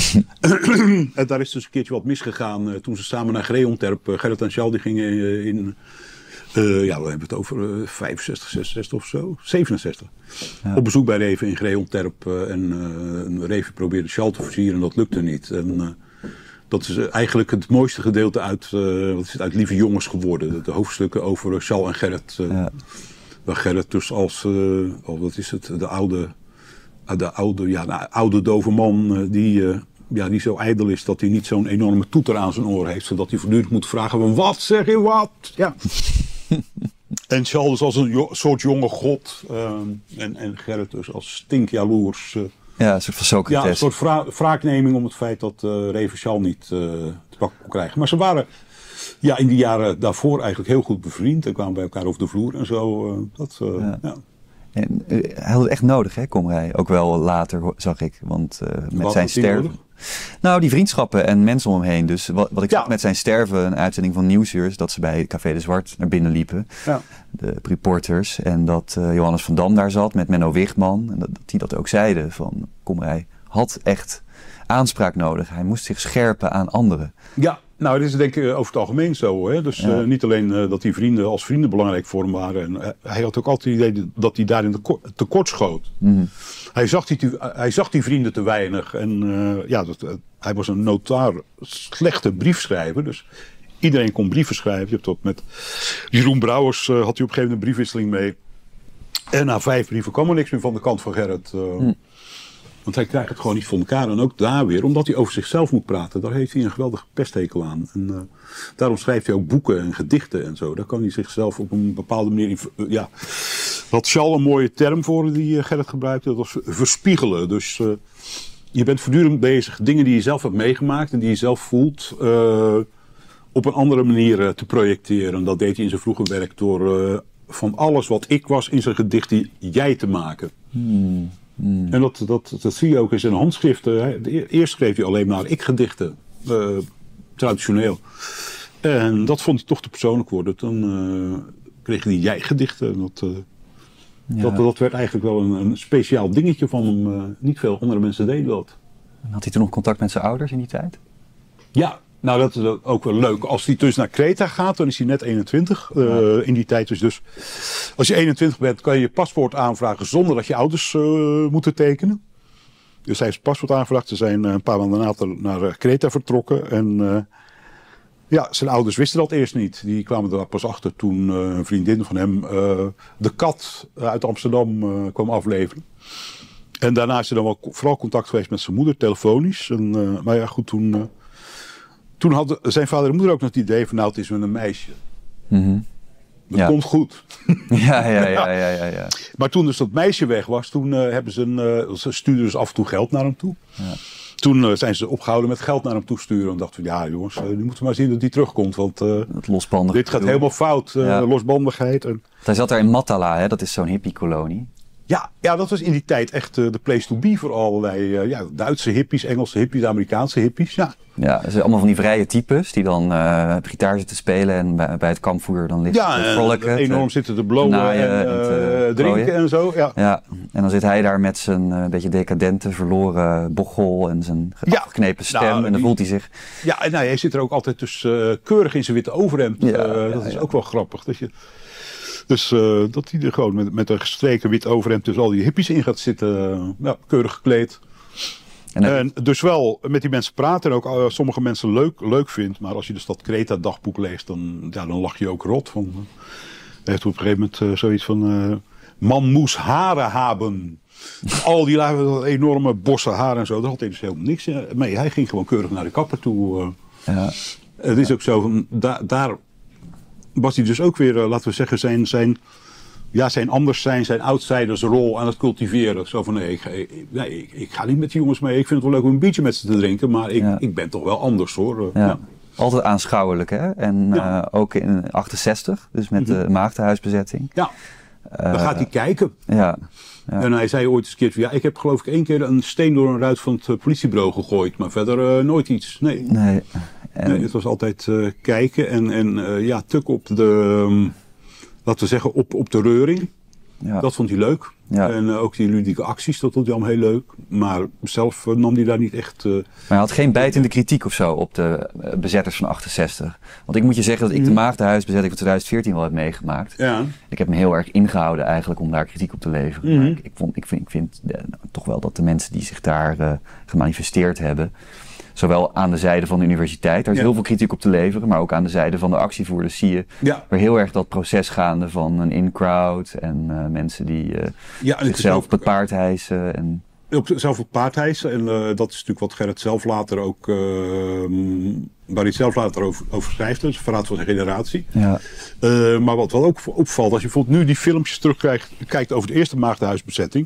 En daar is dus een keertje wat misgegaan uh, toen ze samen naar Greonterp. Uh, Gerard en Charles die gingen uh, in... Uh, ja, we hebben het over uh, vijfenzestig, zesenzestig of zo. zevenenzestig. Ja. Op bezoek bij Reven in Greonterp. Uh, en uh, Reven probeerde Charles te versieren en dat lukte niet. En uh, dat is uh, eigenlijk het mooiste gedeelte uit, uh, wat is het, uit Lieve Jongens geworden. De, de hoofdstukken over uh, Charles en Gerrit. Uh, ja. Waar Gerrit dus als, uh, oh, wat is het, de oude, uh, de oude, ja, de oude dove man uh, die... Uh, Ja, die zo ijdel is dat hij niet zo'n enorme toeter aan zijn oren heeft. Zodat hij voortdurend moet vragen van wat zeg je wat? Ja. En Charles dus als een jo- soort jonge god. Uh, en, en Gerrit dus als stinkjaloers. Uh, ja, een soort van Socrates. Ja, een soort vra- wraakneming om het feit dat uh, Reven Charles niet uh, te pakken kon krijgen. Maar ze waren ja, in die jaren daarvoor eigenlijk heel goed bevriend. En kwamen bij elkaar over de vloer en zo. Uh, dat, uh, ja. Ja. En, uh, hij had het echt nodig, hè, Komrij? Ook wel later, zag ik. Want uh, met wat zijn sterven... Nou, die vriendschappen en mensen om hem heen. Dus wat, wat ik ja. zag met zijn sterven, een uitzending van Nieuwsuur, dat ze bij Café de Zwart naar binnen liepen. Ja. De reporters. En dat uh, Johannes van Dam daar zat met Menno Wichman. En dat, dat die dat ook zeiden. Van Komrij had echt aanspraak nodig. Hij moest zich scherpen aan anderen. Ja. Nou, dit is denk ik over het algemeen zo. Hè? Dus ja. uh, niet alleen uh, dat die vrienden als vrienden belangrijk voor hem waren. En, uh, hij had ook altijd het idee dat hij daarin tekort, tekort schoot. Mm. Hij, zag die, uh, hij zag die vrienden te weinig. En uh, ja, dat, uh, hij was een notaar slechte briefschrijver. Dus iedereen kon brieven schrijven. Je hebt dat met Jeroen Brouwers uh, had hij op een gegeven moment een briefwisseling mee. En na vijf brieven kwam er niks meer van de kant van Gerrit. Uh, mm. Want hij krijgt het gewoon niet voor elkaar. En ook daar weer, omdat hij over zichzelf moet praten. Daar heeft hij een geweldige pesthekel aan. En uh, daarom schrijft hij ook boeken en gedichten en zo. Daar kan hij zichzelf op een bepaalde manier... Uh, ja, had Charles een mooie term voor die uh, Gerrit gebruikte. Dat was verspiegelen. Dus uh, je bent voortdurend bezig. Dingen die je zelf hebt meegemaakt en die je zelf voelt... Uh, op een andere manier uh, te projecteren. En dat deed hij in zijn vroege werk door uh, van alles wat ik was in zijn gedichten jij te maken. Hmm. Mm. En dat, dat, dat zie je ook in zijn handschriften. Eerst schreef hij alleen maar ik-gedichten, uh, traditioneel. En dat vond hij toch te persoonlijk worden. Dan uh, kreeg hij jij-gedichten. Dat, uh, ja. dat, dat werd eigenlijk wel een, een speciaal dingetje van hem. Uh, niet veel andere mensen deden dat. Had hij toen nog contact met zijn ouders in die tijd? Ja. Nou, dat is ook wel leuk. Als hij dus naar Kreta gaat, dan is hij net eenentwintig. Uh, ja. In die tijd is dus... Als je eenentwintig bent, kan je je paspoort aanvragen zonder dat je ouders uh, moeten tekenen. Dus hij heeft zijn paspoort aangevraagd. Ze zijn uh, een paar maanden later naar Kreta vertrokken. En uh, ja, zijn ouders wisten dat eerst niet. Die kwamen er pas achter toen uh, een vriendin van hem uh, de kat uit Amsterdam uh, kwam afleveren. En daarna is er dan wel vooral contact geweest met zijn moeder, telefonisch. En, uh, maar ja, goed, toen... Uh, Toen hadden zijn vader en moeder ook nog het idee van nou, het is met een meisje. Mm-hmm. Dat ja. komt goed. Ja, ja, ja, ja, ja, ja. Maar toen dus dat meisje weg was, toen uh, hebben ze, een, uh, ze stuurden dus af en toe geld naar hem toe. Ja. Toen uh, zijn ze opgehouden met geld naar hem toe sturen. En dachten we, ja jongens, uh, nu moeten we maar zien dat hij terugkomt. Want uh, dit gaat helemaal fout, uh, ja. losbandigheid. En... Hij zat daar in Matala, hè? Dat is zo'n hippiekolonie. Ja, ja, dat was in die tijd echt uh, de place to be voor allerlei uh, ja, Duitse hippies, Engelse hippies, Amerikaanse hippies. Ja, ja, dat zijn allemaal van die vrije types die dan uh, op gitaar zitten spelen en bij, bij het kampvuur dan liggen ja, te vrolijken. enorm te, zitten te blowen naaien, en, uh, en te drinken plooien. En zo. Ja. ja, en dan zit hij daar met zijn uh, beetje decadente, verloren bochel en zijn ja. afgeknepen stem nou, en dan voelt hij zich... Ja, en nou, hij zit er ook altijd dus uh, keurig in zijn witte overhemd. Ja, uh, ja, dat is ja. ook wel grappig. Dat je... Dus uh, dat hij er gewoon met, met een gestreken wit overhemd tussen al die hippies in gaat zitten. Uh, ja, keurig gekleed. En, uh, en dus wel met die mensen praten en ook uh, sommige mensen leuk, leuk vindt. Maar als je dus dat Kreta dagboek leest, dan, ja, dan lach je ook rot. Van, uh, hij heeft op een gegeven moment uh, zoiets van... Uh, man moest haren hebben. Al die enorme bossen haar en zo. Daar had hij dus helemaal niks mee. Hij ging gewoon keurig naar de kapper toe. Uh. Ja. Het is ook zo van... Da, daar was hij dus ook weer, uh, laten we zeggen, zijn... zijn Ja, zijn anders zijn, zijn outsidersrol aan het cultiveren. Zo van, nee ik, ik, nee, ik, ik ga niet met die jongens mee. Ik vind het wel leuk om een biertje met ze te drinken. Maar ik, ja. ik ben toch wel anders, hoor. Ja. Ja. Altijd aanschouwelijk, hè? En ja. uh, ook in achtenzestig, dus met mm-hmm. de maagdenhuisbezetting. Ja, uh, dan gaat hij kijken. Ja. Ja. En hij zei ooit eens een keer, ja, ik heb geloof ik één keer een steen door een ruit van het politiebureau gegooid. Maar verder uh, nooit iets. Nee. Nee. En... nee het was altijd uh, kijken en, en uh, ja, tuk op de... Um, laten we zeggen, op, op de reuring. Ja. Dat vond hij leuk. Ja. En uh, ook die ludieke acties, dat vond hij allemaal heel leuk. Maar zelf uh, nam hij daar niet echt... Uh, maar hij had geen bijtende kritiek of zo op de uh, bezetters van achtenzestig. Want ik moet je zeggen dat ik de Maagdenhuisbezetting van twintig veertien wel heb meegemaakt. Ja. Ik heb me heel erg ingehouden eigenlijk om daar kritiek op te leveren. Mm-hmm. Maar ik, ik, vond, ik vind, ik vind uh, toch wel dat de mensen die zich daar uh, gemanifesteerd hebben... Zowel aan de zijde van de universiteit, daar is ja. heel veel kritiek op te leveren, maar ook aan de zijde van de actievoerders zie je ja. weer heel erg dat proces gaande van een in-crowd en uh, mensen die uh, ja, en zichzelf op het paard hijsen. En... Op, zelf op het paard hijsen en uh, dat is natuurlijk wat Gerrit zelf later ook, uh, waar hij zelf later over, over schrijft, dus verraad van zijn generatie. Ja. Uh, maar wat wel ook opvalt, als je bijvoorbeeld nu die filmpjes terugkijkt kijkt over de eerste Maagdenhuisbezetting,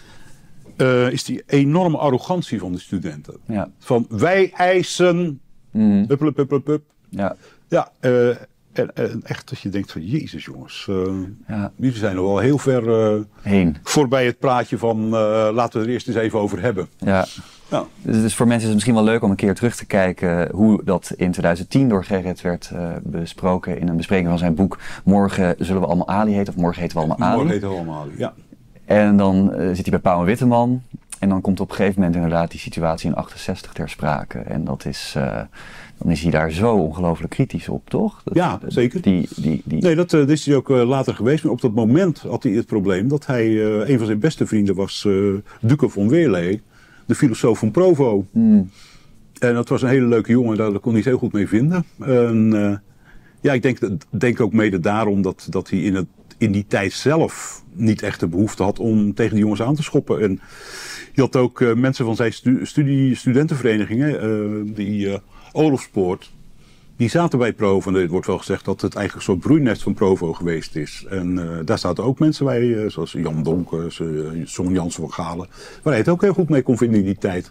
Uh, is die enorme arrogantie van de studenten. Ja. Van wij eisen... Mm. Hup, hup, hup, hup, hup. Ja. Ja, uh, en, en echt dat je denkt van... Jezus jongens, uh, ja. jullie zijn er wel heel ver uh, heen. Voorbij het praatje van... Uh, laten we er eerst eens even over hebben. Ja. Ja. Dus, dus voor mensen is het misschien wel leuk om een keer terug te kijken... hoe dat in twintig tien door Gerrit werd uh, besproken... in een bespreking van zijn boek... Morgen zullen we allemaal Ali heten... of Morgen heten we allemaal Ali. Morgen heten we allemaal Ali, ja. En dan uh, zit hij bij Pauw en Witteman. En dan komt op een gegeven moment inderdaad die situatie in achtenzestig ter sprake. En dat is, uh, dan is hij daar zo ongelooflijk kritisch op, toch? Dat, ja, dat, zeker. Die, die, die... Nee, dat, uh, dat is hij ook uh, later geweest. Maar op dat moment had hij het probleem dat hij... Uh, een van zijn beste vrienden was uh, Duco van Weerlee. De filosoof van Provo. Mm. En dat was een hele leuke jongen. Daar kon hij het heel goed mee vinden. En, uh, ja, ik denk, denk ook mede daarom dat, dat hij in het in die tijd zelf niet echt de behoefte had om tegen die jongens aan te schoppen. En je had ook uh, mensen van zijn stu- studie, studentenverenigingen, uh, die uh, Olofspoort, die zaten bij Provo. En er wordt wel gezegd dat het eigenlijk een soort broeinest van Provo geweest is. En uh, daar zaten ook mensen bij, uh, zoals Jan Donkers, uh, Son Jansen van Galen, waar hij het ook heel goed mee kon vinden in die tijd.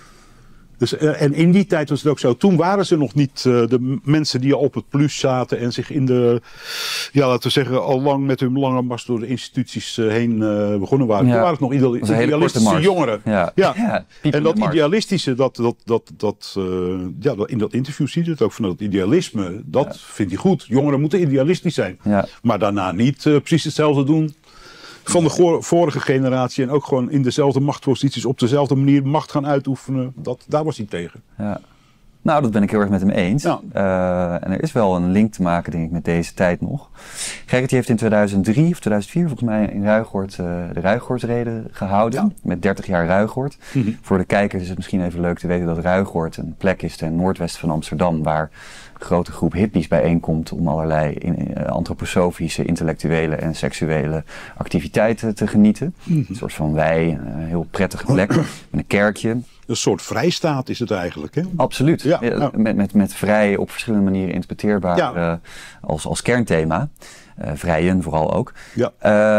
Dus, uh, en in die tijd was het ook zo. Toen waren ze nog niet uh, de mensen die al op het plus zaten en zich in de, ja, laten we zeggen, al lang met hun lange mars door de instituties uh, heen uh, begonnen waren. Ja. Toen waren het nog ideali- idealistische jongeren. Ja. Ja. Ja. En dat idealistische, dat, dat, dat, dat, uh, ja, in dat interview zie je het ook van dat idealisme, dat ja. vindt hij goed. Jongeren moeten idealistisch zijn. Ja. Maar daarna niet uh, precies hetzelfde doen van de go- vorige generatie en ook gewoon in dezelfde machtsposities op dezelfde manier macht gaan uitoefenen. Dat, daar was hij tegen. Ja. Nou, dat ben ik heel erg met hem eens. Ja. Uh, en er is wel een link te maken, denk ik, met deze tijd nog. Gerrit heeft in tweeduizend drie of tweeduizend vier volgens mij in Ruigoord uh, de Ruigoordsrede gehouden. Ja. Met dertig jaar Ruigoord. Mm-hmm. Voor de kijkers is het misschien even leuk te weten dat Ruigoord een plek is ten noordwesten van Amsterdam, waar een grote groep hippies bijeenkomt om allerlei in, uh, antroposofische, intellectuele en seksuele activiteiten te genieten. Mm-hmm. Een soort van wei, een heel prettige plek met een kerkje. Een soort vrijstaat is het eigenlijk, hè? Absoluut. Ja, ja. Met, met, met vrij op verschillende manieren interpreteerbaar ja. uh, als, als kernthema. Uh, vrijen vooral ook. Ja.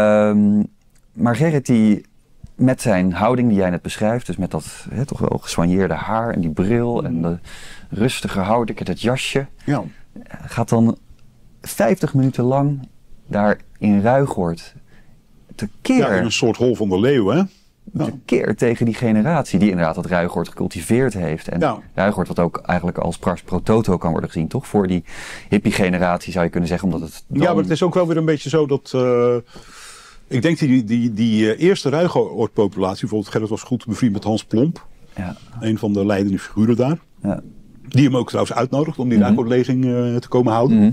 Uh, maar Gerrit die met zijn houding die jij net beschrijft, dus met dat hè, toch wel gesoigneerde haar en die bril en de rustige houding en dat jasje, ja. gaat dan vijftig minuten lang daar in Ruigoord tekeer. Ja, in een soort hol van de leeuw, hè? Ja. Tekeer tegen die generatie die inderdaad dat Ruigoord gecultiveerd heeft. En ja. Ruigoord wat ook eigenlijk als pars pro toto kan worden gezien, toch? Voor die hippie-generatie zou je kunnen zeggen, omdat het dan... Ja, maar het is ook wel weer een beetje zo dat... Uh, ik denk die, die, die uh, eerste Ruigoord-populatie, bijvoorbeeld Gerrit was goed bevriend met Hans Plomp. Ja. Een van de leidende figuren daar. Ja. Die hem ook trouwens uitnodigt om die mm-hmm. Ruigoord-lezing uh, te komen houden. Mm-hmm.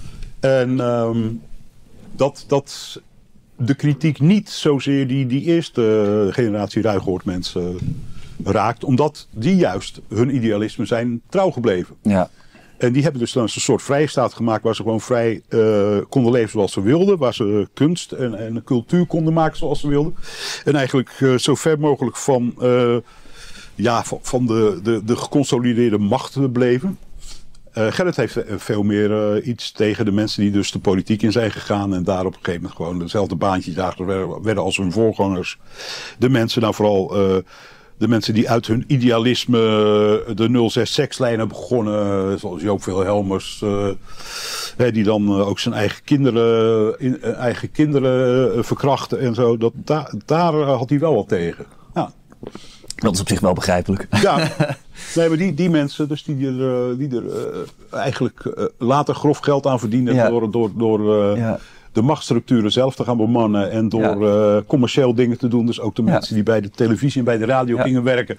En um, dat... dat de kritiek niet zozeer die, die eerste generatie Ruigoord mensen raakt. Omdat die juist hun idealisme zijn trouw gebleven. Ja. En die hebben dus dan een soort vrijstaat gemaakt waar ze gewoon vrij uh, konden leven zoals ze wilden. Waar ze kunst en, en cultuur konden maken zoals ze wilden. En eigenlijk uh, zo ver mogelijk van, uh, ja, van, van de, de, de geconsolideerde macht bleven. Uh, Gerrit heeft veel meer uh, iets tegen de mensen die dus de politiek in zijn gegaan. En daar op een gegeven moment gewoon dezelfde baantjes werden, werden als hun voorgangers. De mensen, nou vooral uh, de mensen die uit hun idealisme uh, de nul zes sekslijnen begonnen. Uh, zoals Joop Wilhelmers. Uh, die dan uh, ook zijn eigen kinderen, in, uh, eigen kinderen uh, verkrachten en zo. Dat, da, daar uh, had hij wel wat tegen. Ja. Dat is op zich wel begrijpelijk. Ja, nee, maar die, die mensen dus die er, die er uh, eigenlijk uh, later grof geld aan verdienen ja. door, door, door uh, ja. de machtsstructuren zelf te gaan bemannen en door ja. uh, commercieel dingen te doen. Dus ook de mensen ja. die bij de televisie en bij de radio ja. gingen werken.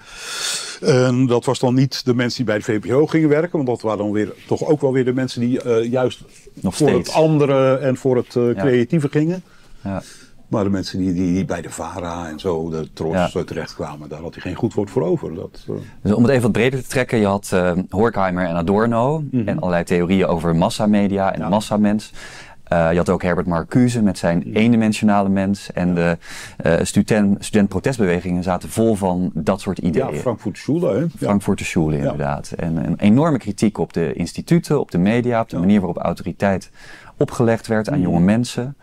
En dat was dan niet de mensen die bij de V P R O gingen werken, want dat waren dan weer toch ook wel weer de mensen die uh, juist Nog voor steeds. het andere en voor het uh, creatieve ja. gingen. Ja. Maar de mensen die, die, die bij de VARA en zo, de Tros, ja. terechtkwamen, daar had hij geen goed woord voor over. Dat, uh... Dus om het even wat breder te trekken, je had uh, Horkheimer en Adorno mm-hmm. en allerlei theorieën over massamedia en ja. massamens. Uh, je had ook Herbert Marcuse met zijn mm-hmm. eendimensionale mens. En de uh, student, student-protestbewegingen zaten vol van dat soort ideeën. Ja, Frankfurter Schule. Hè? Frankfurter Schule, inderdaad. Ja. En een enorme kritiek op de instituten, op de media, op de ja. manier waarop autoriteit opgelegd werd aan mm-hmm. jonge mensen.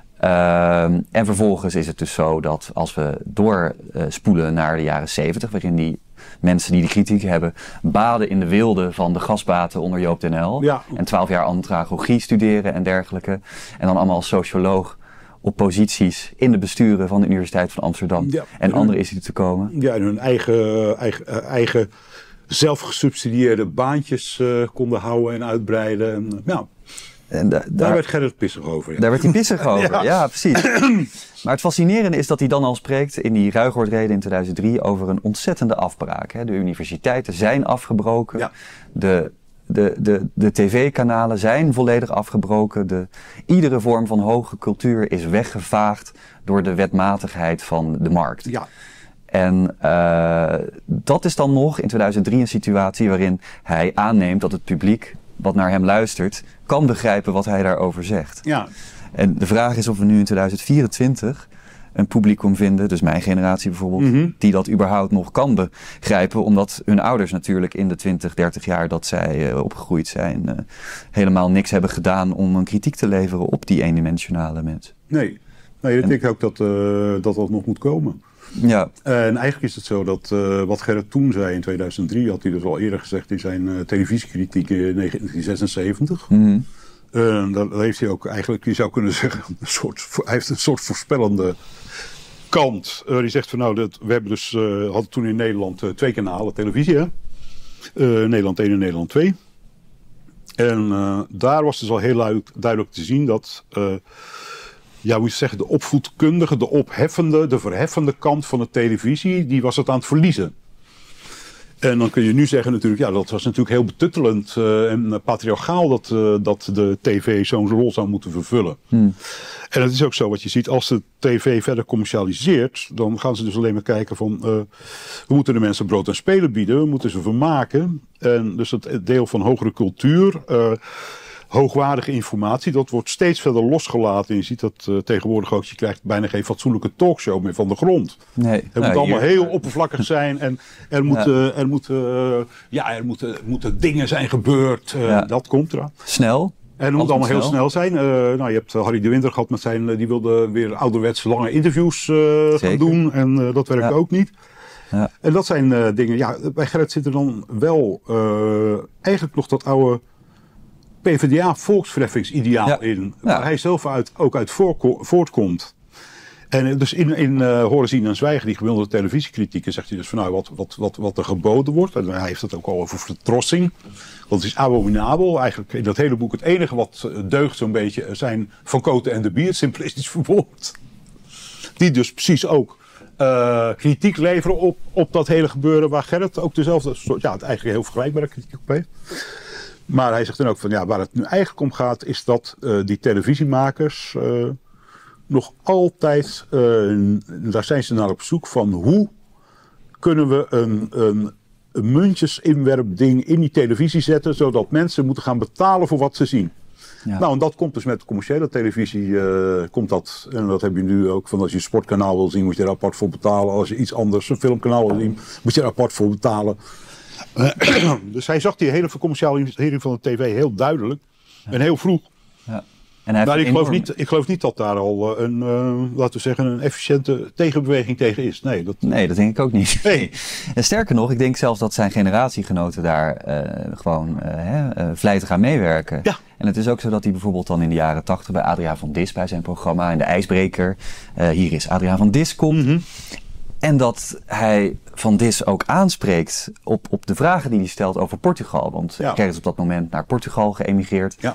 Uh, en vervolgens is het dus zo dat als we doorspoelen uh, naar de jaren zeventig, waarin die mensen die die kritiek hebben, baden in de wilde van de gasbaten onder Joop den Uyl. Ja. En twaalf jaar andragogie studeren en dergelijke. En dan allemaal als socioloog op posities in de besturen van de Universiteit van Amsterdam ja. en andere hun, instituten komen. Ja, en hun eigen, eigen, eigen zelfgesubsidieerde baantjes uh, konden houden en uitbreiden. En, ja. En da- daar, daar werd Gerrit pissig over. Ja. Daar werd hij pissig over, ja. ja precies. Maar het fascinerende is dat hij dan al spreekt in die Ruigoordrede in tweeduizend drie over een ontzettende afbraak. Hè. De universiteiten zijn afgebroken. Ja. De, de, de, de tv-kanalen zijn volledig afgebroken. De, iedere vorm van hoge cultuur is weggevaagd door de wetmatigheid van de markt. Ja. En uh, dat is dan nog in tweeduizend drie een situatie waarin hij aanneemt dat het publiek wat naar hem luistert, kan begrijpen wat hij daarover zegt. Ja. En de vraag is of we nu in tweeduizend vierentwintig een publiekum vinden, dus mijn generatie bijvoorbeeld, mm-hmm. die dat überhaupt nog kan begrijpen, omdat hun ouders natuurlijk in de twintig, dertig jaar dat zij uh, opgegroeid zijn, uh, helemaal niks hebben gedaan om een kritiek te leveren op die eendimensionale mens. Nee, nee ik en, denk ook dat, uh, dat dat nog moet komen. Ja. En eigenlijk is het zo dat uh, wat Gerrit toen zei in tweeduizend drie, had hij dus al eerder gezegd in zijn uh, televisiekritiek in negentien zesenzeventig. Mm-hmm. Uh, dat heeft hij ook eigenlijk, je zou kunnen zeggen, een soort, hij heeft een soort voorspellende kant. Uh, die zegt van nou, dat, we hebben dus, uh, hadden toen in Nederland uh, twee kanalen televisie, hè? Uh, Nederland één en Nederland twee. En uh, daar was dus al heel duidelijk, duidelijk te zien dat... Uh, Ja, hoe je zeggen, de opvoedkundige, de opheffende, de verheffende kant van de televisie, die was het aan het verliezen. En dan kun je nu zeggen natuurlijk, ja, dat was natuurlijk heel betuttelend uh, en patriarchaal dat, uh, dat de tv zo'n rol zou moeten vervullen. Hmm. En het is ook zo wat je ziet, als de tv verder commercialiseert, dan gaan ze dus alleen maar kijken van, uh, we moeten de mensen brood en spelen bieden, we moeten ze vermaken. En dus het deel van hogere cultuur... Uh, hoogwaardige informatie, dat wordt steeds verder losgelaten. En je ziet dat uh, tegenwoordig ook, je krijgt bijna geen fatsoenlijke talkshow meer van de grond. Nee. Het nou, moet allemaal hier... heel oppervlakkig zijn en er moeten, ja. er moeten, uh, ja, er moeten, moeten dingen zijn gebeurd. Uh, ja. Dat komt eraan. Snel. En het moet allemaal snel. heel snel zijn. Uh, nou, je hebt Harry de Winter gehad met zijn, uh, die wilde weer ouderwets lange interviews uh, gaan doen. En uh, dat werkt ja. ook niet. Ja. En dat zijn uh, dingen, ja, bij Gerrit zit er dan wel uh, eigenlijk nog dat oude P v d A-volksverheffingsideaal ja. in. Waar ja. hij zelf uit, ook uit voorko- voortkomt. En dus in, in uh, Horen Zien en Zwijgen, die gemiddelde televisiekritieken, zegt hij dus van nou, wat, wat, wat, wat er geboden wordt. En hij heeft het ook al over vertrossing. Want het is abominabel. Eigenlijk in dat hele boek het enige wat deugt zo'n beetje zijn Van Kooten en de Bier, simplistisch verwoord. Die dus precies ook uh, kritiek leveren op, op dat hele gebeuren waar Gerrit ook dezelfde soort, ja, het eigenlijk heel vergelijkbare kritiek op heeft. Maar hij zegt dan ook van ja, waar het nu eigenlijk om gaat is dat uh, die televisiemakers uh, nog altijd, uh, daar zijn ze naar op zoek van hoe kunnen we een, een, een muntjesinwerpding in die televisie zetten zodat mensen moeten gaan betalen voor wat ze zien. Ja. Nou, en dat komt dus met commerciële televisie, uh, komt dat, en dat heb je nu ook, van als je een sportkanaal wil zien moet je er apart voor betalen, als je iets anders, een filmkanaal wil zien moet je er apart voor betalen. Uh, dus hij zag die hele commercialisering van de tv heel duidelijk ja. en heel vroeg. Ja. En hij maar ik, enorm... geloof niet, ik geloof niet dat daar al een, uh, laten we zeggen, een efficiënte tegenbeweging tegen is. Nee, dat, nee, dat denk ik ook niet. Nee. En sterker nog, ik denk zelfs dat zijn generatiegenoten daar uh, gewoon uh, hè, uh, vlijtig aan meewerken. Ja. En het is ook zo dat hij bijvoorbeeld dan in de jaren tachtig bij Adriaan van Dis bij zijn programma in de IJsbreker, uh, hier is Adriaan van Dis komt. Mm-hmm. En dat hij Van Dis ook aanspreekt op, op de vragen die hij stelt over Portugal. Want ja. Gerrit is op dat moment naar Portugal geëmigreerd. Ja.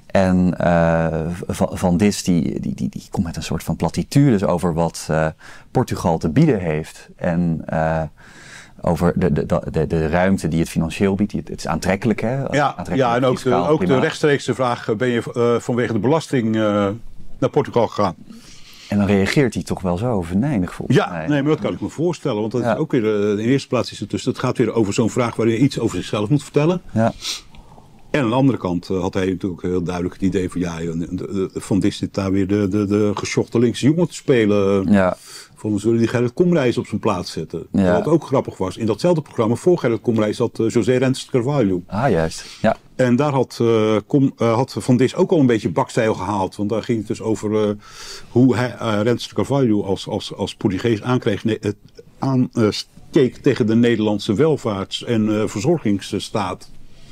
En uh, Van, Van Dis die, die, die, die komt met een soort van platitudes over wat uh, Portugal te bieden heeft. En uh, over de, de, de, de ruimte die het financieel biedt. Het is aantrekkelijk, hè? Ja, aantrekkelijk ja en ook, fiscaal, de, ook de rechtstreekse vraag, ben je uh, vanwege de belasting uh, naar Portugal gegaan? En dan reageert hij toch wel zo venijnig volgens ja, mij. Nee, maar dat kan ik me voorstellen. Want dat ja. is ook weer, in de eerste plaats is het dus, dat gaat weer over zo'n vraag waarin je iets over zichzelf moet vertellen. Ja. En aan de andere kant uh, had hij natuurlijk heel duidelijk het idee van ja, de, de, de, Van Dis zit daar weer de, de, de gesjochte linkse jongen te spelen. Ja. Van we zullen die Gerrit Komrij op zijn plaats zetten. Ja. Wat ook grappig was, in datzelfde programma voor Gerrit Komrij zat uh, José Rens de Carvalho. Ah, juist. Ja. En daar had, uh, Kom, uh, had Van Dis ook al een beetje bakzeil gehaald. Want daar ging het dus over uh, hoe hij uh, Rens de Carvalho als, als, als Portugees aankreeg, ne- uh, aan, uh, keek tegen de Nederlandse welvaarts- en uh, verzorgingsstaat.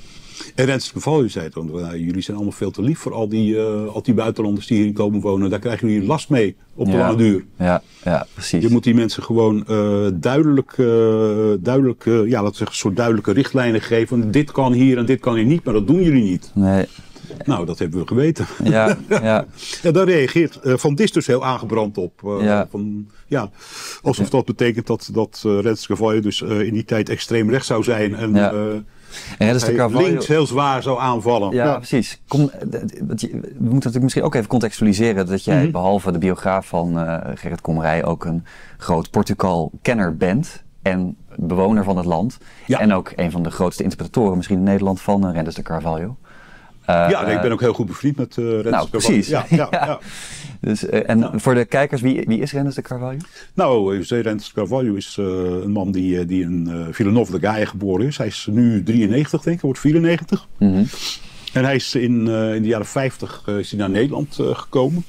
En Rens de Carvalho zei toen, nou, jullie zijn allemaal veel te lief voor al die, uh, al die buitenlanders die hier komen wonen. Daar krijgen jullie last mee op de ja. lange duur. Ja, ja, precies. Je moet die mensen gewoon uh, duidelijk, uh, duidelijk uh, ja, laten we zeggen, een soort duidelijke richtlijnen geven. Dit kan hier en dit kan hier niet, maar dat doen jullie niet. Nee. Nou, dat hebben we geweten. Ja, ja. En daar reageert uh, Van Dis dus heel aangebrand op. Uh, ja. Van, ja, alsof dat betekent dat, dat uh, Rens de Carvalho dus uh, in die tijd extreem rechts zou zijn. En, ja. uh, En Rens de Carvalho links heel zwaar zou aanvallen. Ja, ja. precies. Kom, we moeten natuurlijk misschien ook even contextualiseren dat jij mm-hmm. behalve de biograaf van uh, Gerrit Komrij ook een groot Portugal-kenner bent en bewoner van het land. Ja. En ook een van de grootste interpretatoren misschien in Nederland van uh, Rens de Carvalho. Uh, ja, nee, ik ben ook heel goed bevriend met uh, Rens nou, de Carvalho. Precies. Ja, ja, ja. Ja. Dus, uh, en ja. voor de kijkers, wie, wie is Rens de Carvalho? Nou, José Rens de Carvalho is uh, een man die, die in uh, Villanova de Gaia geboren is. Hij is nu drieënnegentig, denk ik, wordt vierennegentig. Mm-hmm. En hij is in, uh, in de jaren vijftig uh, is hij naar Nederland uh, gekomen.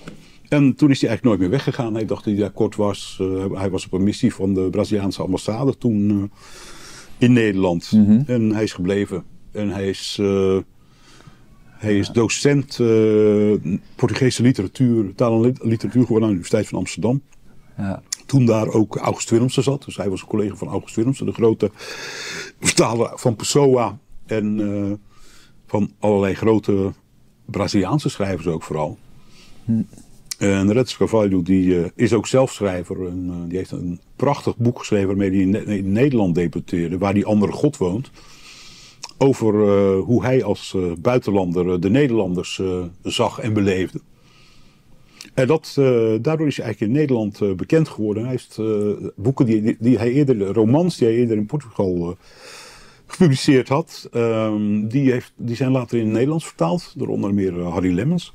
En toen is hij eigenlijk nooit meer weggegaan. Hij dacht dat hij daar kort was. Uh, hij was op een missie van de Braziliaanse ambassade toen uh, in Nederland. Mm-hmm. En hij is gebleven. En hij is... Uh, Hij is docent uh, Portugese literatuur, taal en literatuur geworden aan de Universiteit van Amsterdam. Ja. Toen daar ook August Willemsen zat. Dus hij was een collega van August Willemsen, de grote vertaler van Pessoa. En uh, van allerlei grote Braziliaanse schrijvers ook vooral. Hm. En Rens de Carvalho die, uh, is ook zelf schrijver. En, uh, die heeft een prachtig boek geschreven waarmee hij in, ne- in Nederland debuteerde. Waar die andere God woont. Over uh, hoe hij als uh, buitenlander uh, de Nederlanders uh, zag en beleefde. En dat, uh, daardoor is hij eigenlijk in Nederland uh, bekend geworden. Hij heeft uh, boeken die, die, die hij eerder, romans die hij eerder in Portugal uh, gepubliceerd had. Um, die, heeft, die zijn later in het Nederlands vertaald. Door onder meer uh, Harry Lemmens.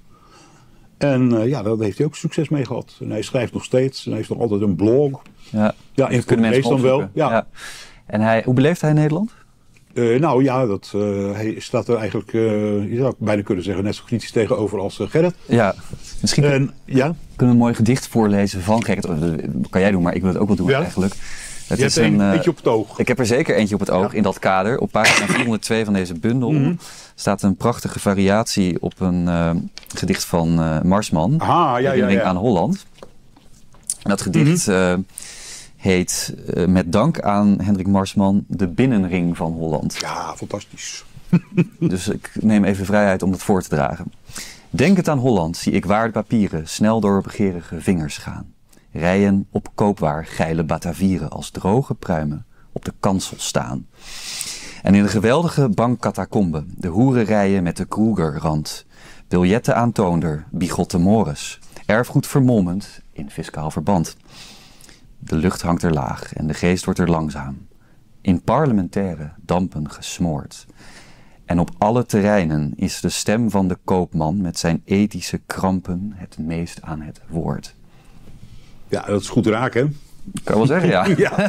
En uh, ja, daar heeft hij ook succes mee gehad. En hij schrijft nog steeds. En hij heeft nog altijd een blog. Ja, ja in het Portugees dan wel. Ja. Ja. En hij, hoe beleeft hij Nederland? Uh, nou ja, dat, uh, hij staat er eigenlijk, uh, je zou bijna kunnen zeggen, net zo kritisch tegenover als uh, Gerrit. Ja, misschien en, ja? kunnen we een mooi gedicht voorlezen van Gerrit. Dat kan jij doen, maar ik wil het ook wel doen ja. eigenlijk. Het je is hebt een, een, eentje op het oog. Ik heb er zeker eentje op het oog ja. in dat kader. Op pagina vierhonderdtwee van deze bundel mm-hmm. staat een prachtige variatie op een uh, gedicht van uh, Marsman. Aha, ja, ja, ja. aan Holland. Dat gedicht uh, heet uh, met dank aan Hendrik Marsman de binnenring van Holland. Ja, fantastisch. Dus ik neem even de vrijheid om het voor te dragen. Denkend aan Holland zie ik waardepapieren snel door begeerige vingers gaan. Rijen op koopwaar geile batavieren als droge pruimen op de kansel staan. En in de geweldige bankcatacombe de hoerenrijen met de Krugerrand. Biljetten aan toonder, bigotte mores. Erfgoed vermolmend in fiscaal verband. De lucht hangt er laag en de geest wordt er langzaam. In parlementaire dampen gesmoord. En op alle terreinen is de stem van de koopman met zijn ethische krampen het meest aan het woord. Ja, dat is goed raak, hè? Kan wel zeggen, ja. ja.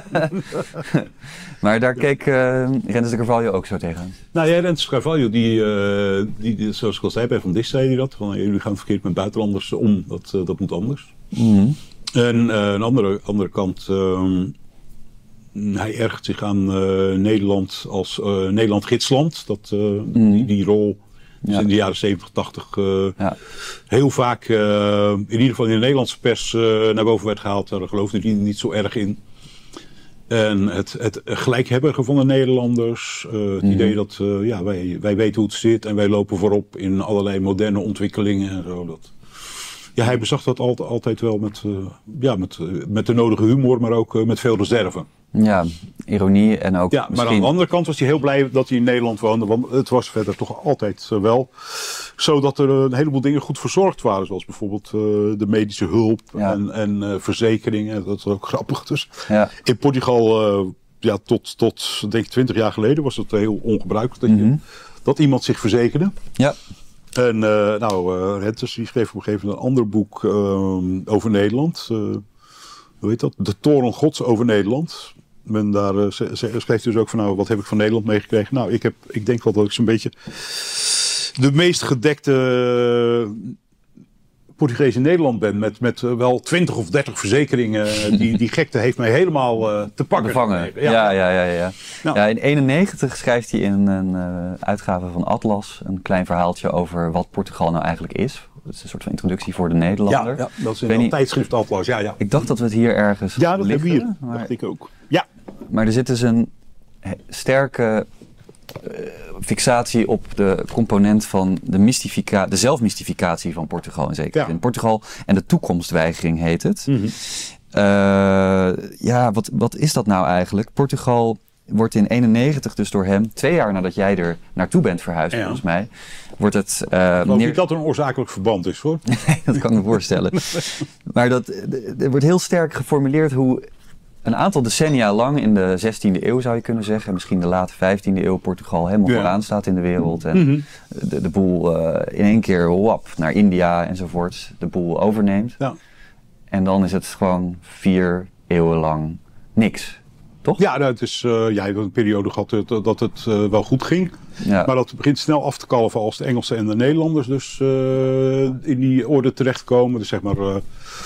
Maar daar keek uh, Rennes de Carvalho ook zo tegen. Nou ja, Rennes de Carvalho, die, uh, die, die, zoals ik al zei, bij Van Dis zei hij dat. Van, jullie gaan verkeerd met buitenlanders om, dat, uh, dat moet anders. Mm-hmm. En uh, aan de andere, andere kant, uh, hij ergert zich aan uh, Nederland als uh, Nederland-gidsland. Dat, uh, mm-hmm. die, die rol is ja. in de jaren zeventig, tachtig uh, ja. heel vaak, uh, in ieder geval in de Nederlandse pers, uh, naar boven werd gehaald. Daar geloofde hij niet zo erg in. En het, het gelijk hebben van de Nederlanders. Uh, het mm-hmm. idee dat uh, ja, wij, wij weten hoe het zit en wij lopen voorop in allerlei moderne ontwikkelingen en zo. Dat. Ja, hij bezag dat altijd, altijd wel met, uh, ja, met, uh, met de nodige humor, maar ook uh, met veel reserve. Ja, ironie en ook ja, misschien... maar aan de andere kant was hij heel blij dat hij in Nederland woonde. Want het was verder toch altijd uh, wel zo dat er een heleboel dingen goed verzorgd waren. Zoals bijvoorbeeld uh, de medische hulp ja. en, en uh, verzekeringen. Dat is ook grappig. Dus ja. in Portugal, uh, ja, tot, tot denk ik twintig jaar geleden was het heel ongebruikelijk dat, mm-hmm. je, dat iemand zich verzekerde. Ja. En uh, nou, uh, Rentes die schreef op een gegeven moment een ander boek uh, over Nederland. Uh, hoe heet dat? De Toren Gods over Nederland. En daar uh, schreef dus ook van, nou, wat heb ik van Nederland meegekregen? Nou, ik, heb, ik denk wel dat ik zo'n beetje de meest gedekte uh, Portugees in Nederland ben. Met, met uh, wel twintig of dertig verzekeringen. Die, die gekte heeft mij helemaal uh, te pakken. Bevangen. Ja, ja, ja. ja, ja. Nou. ja in eenennegentig schrijft hij in een uh, uitgave van Atlas een klein verhaaltje over wat Portugal nou eigenlijk is. Dat is een soort van introductie voor de Nederlander. Ja, ja dat is in een tijdschrift Atlas. Ja, ja. Ik dacht dat we het hier ergens Ja, dat liggen, hebben we hier. Maar, dacht ik ook. Ja. Maar er zit dus een sterke uh, fixatie op de component van de, mystifica- de zelfmystificatie van Portugal in zekere zin. Ja. Portugal en de toekomstweigering heet het. Mm-hmm. Uh, ja, wat, wat is dat nou eigenlijk? Portugal wordt in eenennegentig dus door hem, twee jaar nadat jij er naartoe bent verhuisd, ja. volgens mij, wordt het... Uh, Ik neer... niet dat er een oorzakelijk verband is, hoor. Nee, dat kan ik me voorstellen. Maar dat, er wordt heel sterk geformuleerd hoe een aantal decennia lang in de zestiende eeuw, zou je kunnen zeggen, misschien de late vijftiende eeuw, Portugal helemaal ja. vooraan staat in de wereld. En mm-hmm. de, de boel uh, in één keer wap, naar India enzovoort, de boel overneemt. Ja. En dan is het gewoon vier eeuwen lang niks. Toch? Ja, nou, het is, uh, jij hebt een periode gehad dat, dat het uh, wel goed ging. Ja. Maar dat begint snel af te kalven als de Engelsen en de Nederlanders dus uh, in die orde terechtkomen. Dus zeg maar uh,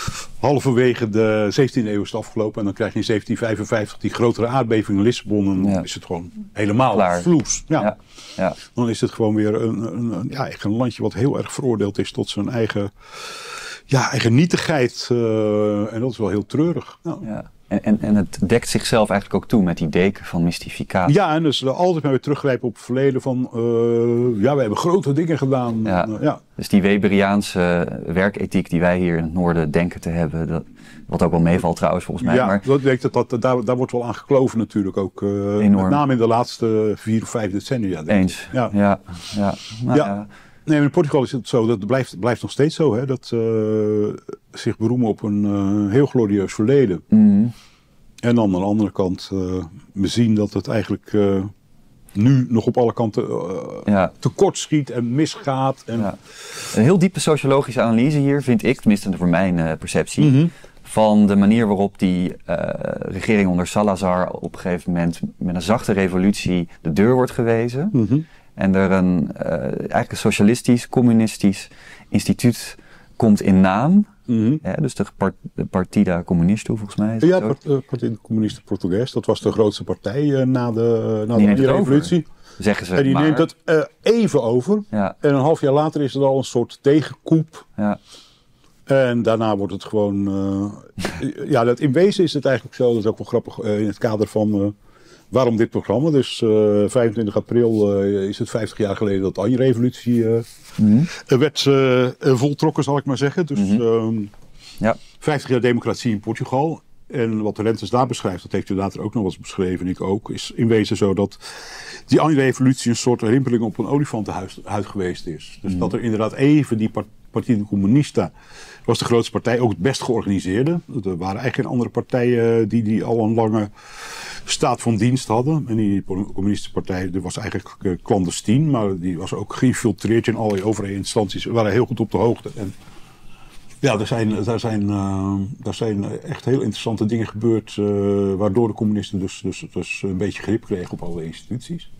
halverwege de zeventiende eeuw is het afgelopen. En dan krijg je in zeventien vijfenvijftig die grotere aardbeving in Lissabon. En dan ja. is het gewoon helemaal Klaar. vloes. Ja. Ja. Ja. Dan is het gewoon weer een, een, een, ja, echt een landje wat heel erg veroordeeld is tot zijn eigen, ja, eigen nietigheid. Uh, en dat is wel heel treurig. Ja. Ja. En, en, en het dekt zichzelf eigenlijk ook toe met die deken van mystificatie. Ja, en dus altijd maar weer teruggrijpen op het verleden van... Uh, ja, we hebben grote dingen gedaan. Ja. Uh, ja. Dus die Weberiaanse werkethiek die wij hier in het noorden denken te hebben... Dat, wat ook wel meevalt trouwens volgens mij. Ja, maar, dat, dat, dat, daar, daar wordt wel aan gekloven natuurlijk ook. Uh, met name in de laatste vier of vijf decennia. Eens, ja. ja, ja. Nou, ja. ja. Nee, in Portugal is het zo, dat blijft, blijft nog steeds zo, hè, dat uh, zich beroemen op een uh, heel glorieus verleden. Mm. En dan aan de andere kant, uh, we zien dat het eigenlijk uh, nu nog op alle kanten uh, ja. tekort schiet en misgaat. En... Ja. Een heel diepe sociologische analyse hier, vind ik, tenminste voor mijn uh, perceptie, mm-hmm. van de manier waarop die uh, regering onder Salazar op een gegeven moment met een zachte revolutie de deur wordt gewezen. Mm-hmm. En er een, uh, eigenlijk een socialistisch, communistisch instituut komt in naam. Mm-hmm. Ja, dus de, part, de Partida Comunista volgens mij. Is ja, de Partida Comunista Portugues. Dat was de grootste partij uh, na de, na de, de revolutie. Over, zeggen ze. En die maar... neemt het uh, even over. Ja. En een half jaar later is er al een soort tegenkoep. Ja. En daarna wordt het gewoon... Uh, ja, dat in wezen is het eigenlijk zo, dat is ook wel grappig uh, in het kader van... Uh, waarom dit programma? Dus uh, vijfentwintig april uh, is het vijftig jaar geleden dat de Anje-revolutie uh, mm-hmm. werd uh, voltrokken, zal ik maar zeggen. Dus mm-hmm. uh, ja. vijftig jaar democratie in Portugal. En wat de Rentes daar beschrijft, dat heeft u later ook nog eens beschreven, ik ook, is in wezen zo dat die Anje-revolutie een soort rimpeling op een olifantenhuid geweest is. Dus mm. dat er inderdaad even die part, Partido Comunista was de grootste partij, ook het best georganiseerde. Er waren eigenlijk geen andere partijen die, die al een lange staat van dienst hadden. En die communistische partij die was eigenlijk uh, clandestien, maar die was ook geïnfiltreerd in allerlei overheidsinstanties. We waren heel goed op de hoogte. En ja, er zijn, daar, zijn, uh, daar zijn echt heel interessante dingen gebeurd, uh, waardoor de communisten dus, dus, dus een beetje grip kregen op alle instituties.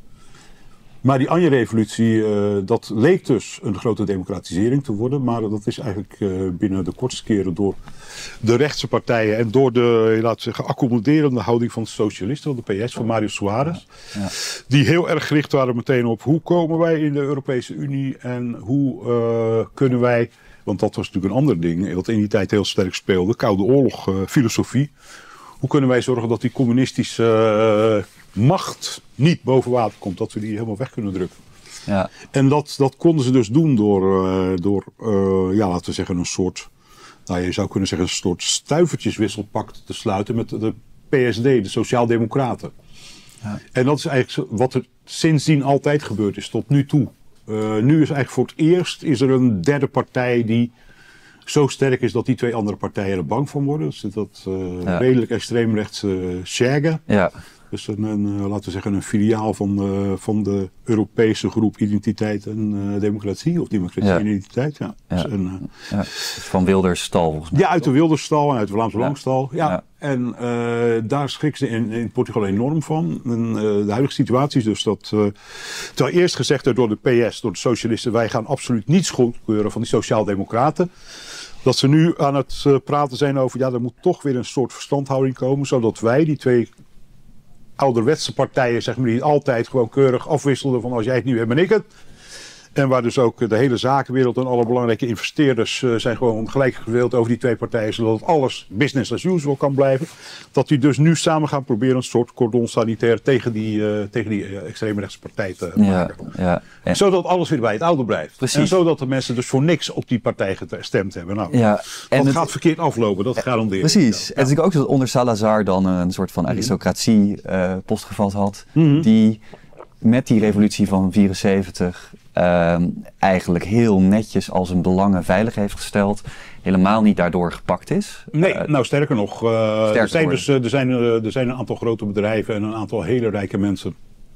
Maar die Anje-revolutie, uh, dat leek dus een grote democratisering te worden, maar dat is eigenlijk uh, binnen de kortste keren door de rechtse partijen en door de, laten we zeggen, accommoderende houding van de socialisten, van de P S, van Mario Soares, ja. Ja. Die heel erg gericht waren meteen op hoe komen wij in de Europese Unie en hoe uh, kunnen wij... Want dat was natuurlijk een ander ding, wat in die tijd heel sterk speelde. Koude oorlog, uh, filosofie. Hoe kunnen wij zorgen dat die communistische uh, macht niet boven water komt? Dat we die helemaal weg kunnen drukken. Ja. En dat, dat konden ze dus doen door, uh, door uh, ja, laten we zeggen, een soort... Nou, je zou kunnen zeggen een soort stuivertjeswisselpact te sluiten met de P S D, de Sociaaldemocraten. Ja. En dat is eigenlijk wat er sindsdien altijd gebeurd is, tot nu toe. Uh, nu is eigenlijk voor het eerst is er een derde partij die zo sterk is dat die twee andere partijen er bang van worden. Dus dat uh, ja. redelijk extreemrechtse uh, Chega. Ja. Dus een, een, uh, laten we zeggen een filiaal van, uh, van de Europese groep Identiteit en uh, Democratie. Of Democratie en ja. Identiteit. Ja. Ja. Dus een, uh, ja. Van Wilders stal volgens mij. Ja, uit de Wildersstal en uit de Vlaamse ja. Langstal. Ja. Ja. En uh, daar schrikken ze in, in Portugal enorm van. En, uh, de huidige situatie is dus dat... Uh, terwijl eerst gezegd werd door de P S, door de socialisten... wij gaan absoluut niets goedkeuren van die sociaaldemocraten. Dat ze nu aan het uh, praten zijn over... ja, er moet toch weer een soort verstandhouding komen... zodat wij, die twee ouderwetse partijen... zeg maar, die altijd gewoon keurig afwisselden... van als jij het nu hebt, ben ik het... En waar dus ook de hele zakenwereld en alle belangrijke investeerders uh, zijn gewoon gelijk gedeeld over die twee partijen. Zodat alles business as usual kan blijven. Dat die dus nu samen gaan proberen een soort cordon sanitair tegen die, uh, tegen die uh, extreemrechtse partij te ja, maken. Ja, en... Zodat alles weer bij het oude blijft. Precies. En zodat de mensen dus voor niks op die partij gestemd hebben. Nou, ja, en dat het... gaat verkeerd aflopen, dat garandeer ik. Precies. Ja. En het is ook zo dat onder Salazar dan een soort van aristocratie uh, postgevat had. Mm-hmm. Die met die revolutie van vierenzeventig... Uh, eigenlijk heel netjes als een belangen veilig heeft gesteld. Helemaal niet daardoor gepakt is. Nee, uh, nou sterker nog. Uh, sterker er, zijn dus, uh, er, zijn, uh, er zijn een aantal grote bedrijven en een aantal hele rijke mensen.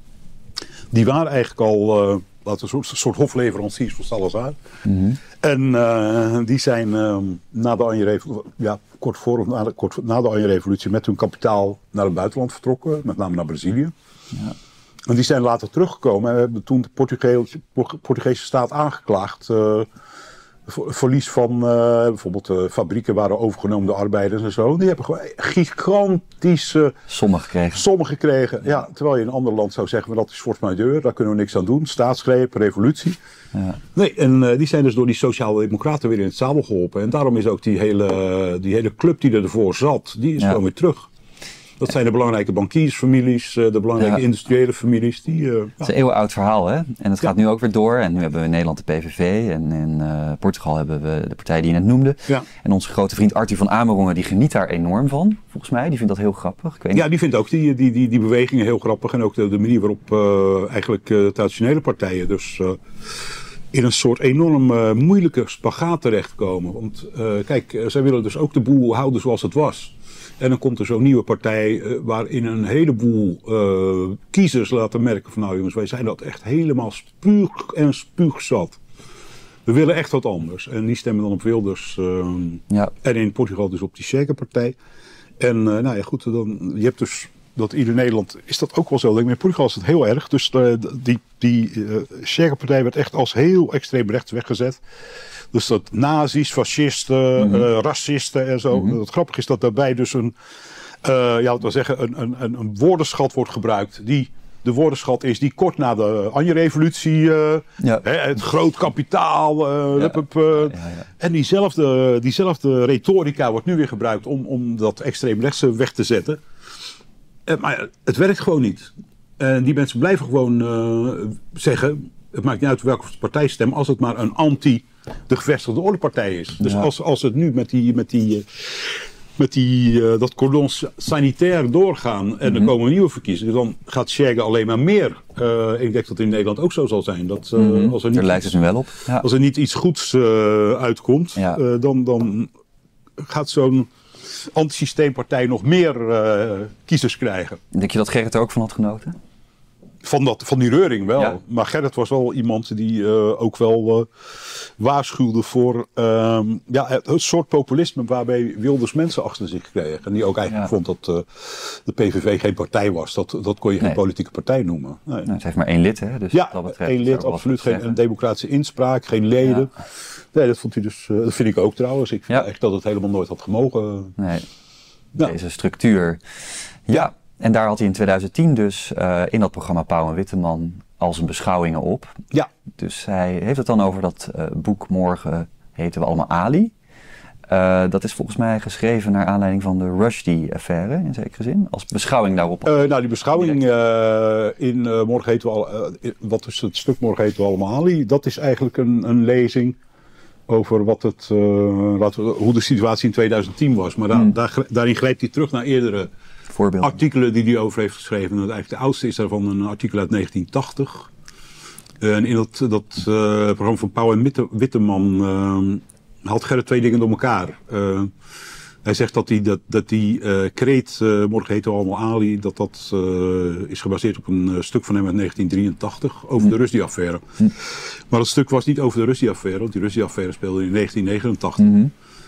Die waren eigenlijk al uh, laten we een soort, soort hofleveranciers voor Salazar. Mm-hmm. En uh, die zijn uh, na de Anje-revolutie, ja, kort voor of na de, kort, na de Anje-revolutie met hun kapitaal naar het buitenland vertrokken. Met name naar Brazilië. Ja. En die zijn later teruggekomen en we hebben toen de Portugese, Portugese staat aangeklaagd. Uh, verlies van uh, bijvoorbeeld uh, fabrieken waren overgenomen door arbeiders en zo. Die hebben gewoon gigantische sommen gekregen. Sommen gekregen. Ja. Ja, terwijl je in een ander land zou zeggen, dat is force majeure, daar kunnen we niks aan doen. Staatsgreep, revolutie. Ja. Nee, en uh, die zijn dus door die sociaal-democraten weer in het zadel geholpen. En daarom is ook die hele, uh, die hele club die ervoor zat, die is ja. gewoon weer terug. Dat zijn de belangrijke bankiersfamilies, de belangrijke ja. industriële families. Die, uh, het is een eeuwenoud verhaal, hè? En het gaat ja. nu ook weer door. En nu hebben we in Nederland de P V V. En in uh, Portugal hebben we de partij die je net noemde. Ja. En onze grote vriend Arthur van Amerongen, die geniet daar enorm van, volgens mij. Die vindt dat heel grappig. Ik weet ja, niet. die vindt ook die, die, die, die bewegingen heel grappig. En ook de, de manier waarop uh, eigenlijk uh, traditionele partijen dus... Uh, in een soort enorm uh, moeilijke spagaat terechtkomen. Want uh, kijk, uh, zij willen dus ook de boel houden zoals het was. En dan komt er zo'n nieuwe partij uh, waarin een heleboel uh, kiezers laten merken van nou jongens, wij zijn dat echt helemaal spuug en spuugzat. We willen echt wat anders. En die stemmen dan op Wilders. Uh, ja. En in Portugal dus op die Chega-partij. En uh, nou ja goed, dan, je hebt dus dat in Nederland is dat ook wel zo. In Portugal is het heel erg. Dus uh, die, die uh, Chega-partij werd echt als heel extreem rechts weggezet. Dus dat nazi's, fascisten, mm-hmm. uh, racisten en zo. Mm-hmm. Het grappige is dat daarbij dus een, uh, ja, wat we zeggen, een, een, een woordenschat wordt gebruikt die de woordenschat is die kort na de Anje-revolutie, uh, ja. hè, het groot kapitaal, uh, ja. Lup, uh, ja, ja, ja. en diezelfde, diezelfde retorica wordt nu weer gebruikt om, om dat extreemrechtse weg te zetten. Uh, maar het werkt gewoon niet. En uh, die mensen blijven gewoon uh, zeggen, het maakt niet uit welke partij stem, als het maar een anti de gevestigde orde partij is. Dus ja. als, als het nu met die... Met die uh, met die, uh, dat cordon sanitair doorgaan en mm-hmm. er komen nieuwe verkiezingen, dan gaat Scherge alleen maar meer. Uh, ik denk dat het in Nederland ook zo zal zijn. Dat, uh, mm-hmm. als er niet Daar lijkt het nu wel op. Ja. Als er niet iets goeds uh, uitkomt, ja. uh, dan, dan gaat zo'n antisysteempartij nog meer uh, kiezers krijgen. Denk je dat Gerrit er ook van had genoten? Van, dat, van die reuring wel. Ja. Maar Gerrit was wel iemand die uh, ook wel uh, waarschuwde voor uh, ja, het, het soort populisme waarbij Wilders mensen achter zich kreeg. En die ook eigenlijk ja. vond dat uh, de P V V geen partij was. Dat, dat kon je geen nee. politieke partij noemen. Nee. Nou, het heeft maar één lid, hè? Dus ja, dat betreft één lid, absoluut geen een democratische inspraak, geen leden. Ja. Nee, dat vond hij dus. Uh, dat vind ik ook trouwens. Ik vind ja. echt dat het helemaal nooit had gemogen. Nee, ja. Deze structuur. Ja. ja. En daar had hij in twintig tien dus uh, in dat programma Pauw en Witteman al zijn beschouwingen op. Ja. Dus hij heeft het dan over dat uh, boek Morgen heten we allemaal Ali. Uh, dat is volgens mij geschreven naar aanleiding van de Rushdie-affaire in zekere zin. Als beschouwing daarop. Uh, nou, die beschouwing uh, in uh, Morgen heten we al, uh, wat is het stuk Morgen heten we allemaal Ali? Dat is eigenlijk een, een lezing over wat het, uh, laten we, hoe de situatie in twintig tien was. Maar da- hmm. daar, daarin grijpt hij terug naar eerdere voorbeelden. Artikelen die hij over heeft geschreven. En eigenlijk de oudste is daarvan een artikel uit negentien tachtig. Uh, en in dat, dat uh, programma van Pauw en Witteman uh, haalt Gerrit twee dingen door elkaar. Uh, hij zegt dat die, dat, dat die uh, kreet, uh, Morgen heten we allemaal Ali, dat dat uh, is gebaseerd op een uh, stuk van hem uit negentien drieëntachtig over hm. de Rushdie-affaire. Hm. Maar dat stuk was niet over de Rushdie-affaire, want die Rushdie-affaire speelde in negentien negenentachtig. Hm.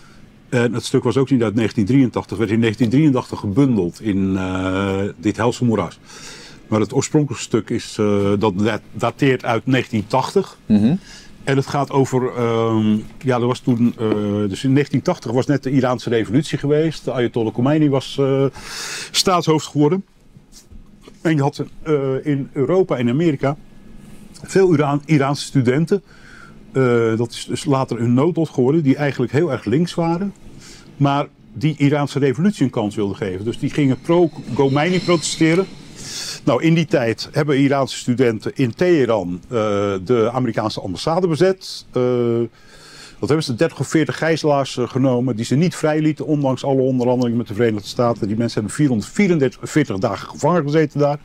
En het stuk was ook niet uit negentien drieëntachtig, werd in negentien drieëntachtig gebundeld in uh, dit helse moeras. Maar het oorspronkelijke stuk is, uh, dat dateert uit negentien tachtig. Mm-hmm. En het gaat over, um, ja, er was toen, uh, dus in negentien tachtig was net de Iraanse revolutie geweest. De Ayatollah Khomeini was uh, staatshoofd geworden. En je had uh, in Europa en Amerika veel Ira- Iraanse studenten. Uh, dat is dus later een noodlot geworden, die eigenlijk heel erg links waren. Maar die Iraanse revolutie een kans wilden geven. Dus die gingen pro-Khomeini protesteren. Nou, in die tijd hebben Iraanse studenten in Teheran uh, de Amerikaanse ambassade bezet. Uh, wat hebben ze, dertig of veertig gijzelaars uh, genomen die ze niet vrijlieten, ondanks alle onderhandelingen met de Verenigde Staten. Die mensen hebben vierhonderdvierenveertig dagen gevangen gezeten daar.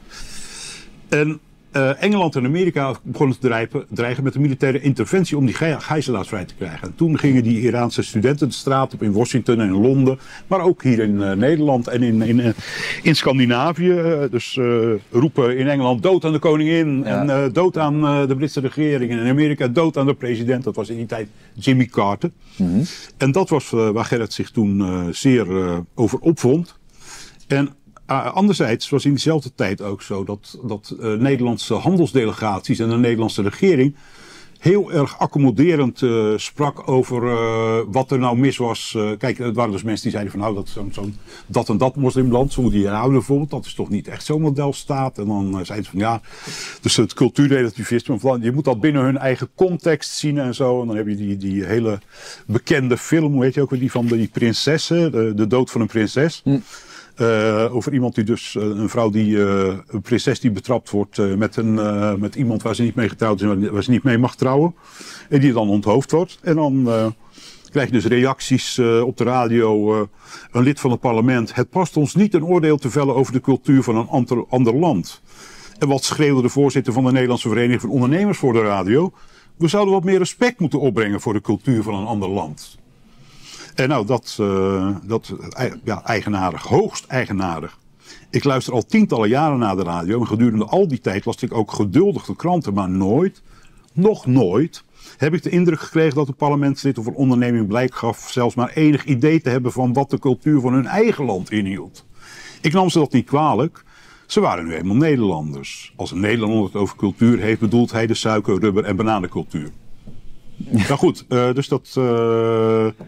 En uh, Engeland en Amerika begonnen te dreigen, dreigen met een militaire interventie om die gijzelaars vrij te krijgen. En toen gingen die Iraanse studenten de straat op in Washington en in Londen, maar ook hier in uh, Nederland en in, in, uh, in Scandinavië. Uh, dus uh, roepen in Engeland dood aan de koningin ja. en uh, dood aan uh, de Britse regering. En in Amerika dood aan de president. Dat was in die tijd Jimmy Carter. Mm-hmm. En dat was uh, waar Gerrit zich toen uh, zeer uh, over opvond. En Uh, anderzijds was in diezelfde tijd ook zo dat, dat uh, Nederlandse handelsdelegaties en de Nederlandse regering heel erg accommoderend uh, sprak over uh, wat er nou mis was. Uh, kijk, het waren dus mensen die zeiden van nou, dat, zo, zo, dat en dat moslimland, zo moet je houden bijvoorbeeld, dat is toch niet echt zo'n modelstaat. En dan uh, zeiden ze van ja, dus het cultuurrelativisme, van, je moet dat binnen hun eigen context zien en zo. En dan heb je die, die hele bekende film, weet je ook weer, die van die prinsessen, de, de dood van een prinses. Hm. Uh, over iemand die dus, uh, een vrouw die, uh, een prinses die betrapt wordt uh, met, een, uh, met iemand waar ze niet mee getrouwd is en waar ze niet mee mag trouwen. En die dan onthoofd wordt. En dan uh, krijg je dus reacties uh, op de radio. Uh, een lid van het parlement. Het past ons niet een oordeel te vellen over de cultuur van een ander, ander land. En wat schreeuwde de voorzitter van de Nederlandse Vereniging van Ondernemers voor de radio? We zouden wat meer respect moeten opbrengen voor de cultuur van een ander land. En nou, dat, uh, dat ja, eigenaardig, hoogst eigenaardig. Ik luister al tientallen jaren naar de radio en gedurende al die tijd las ik ook geduldig de kranten, maar nooit, nog nooit, heb ik de indruk gekregen dat een parlementslid of een onderneming blijk gaf zelfs maar enig idee te hebben van wat de cultuur van hun eigen land inhield. Ik nam ze dat niet kwalijk. Ze waren nu eenmaal Nederlanders. Als een Nederlander het over cultuur heeft, bedoelt hij de suiker, rubber en bananencultuur. Nou goed, uh, dus dat... Uh,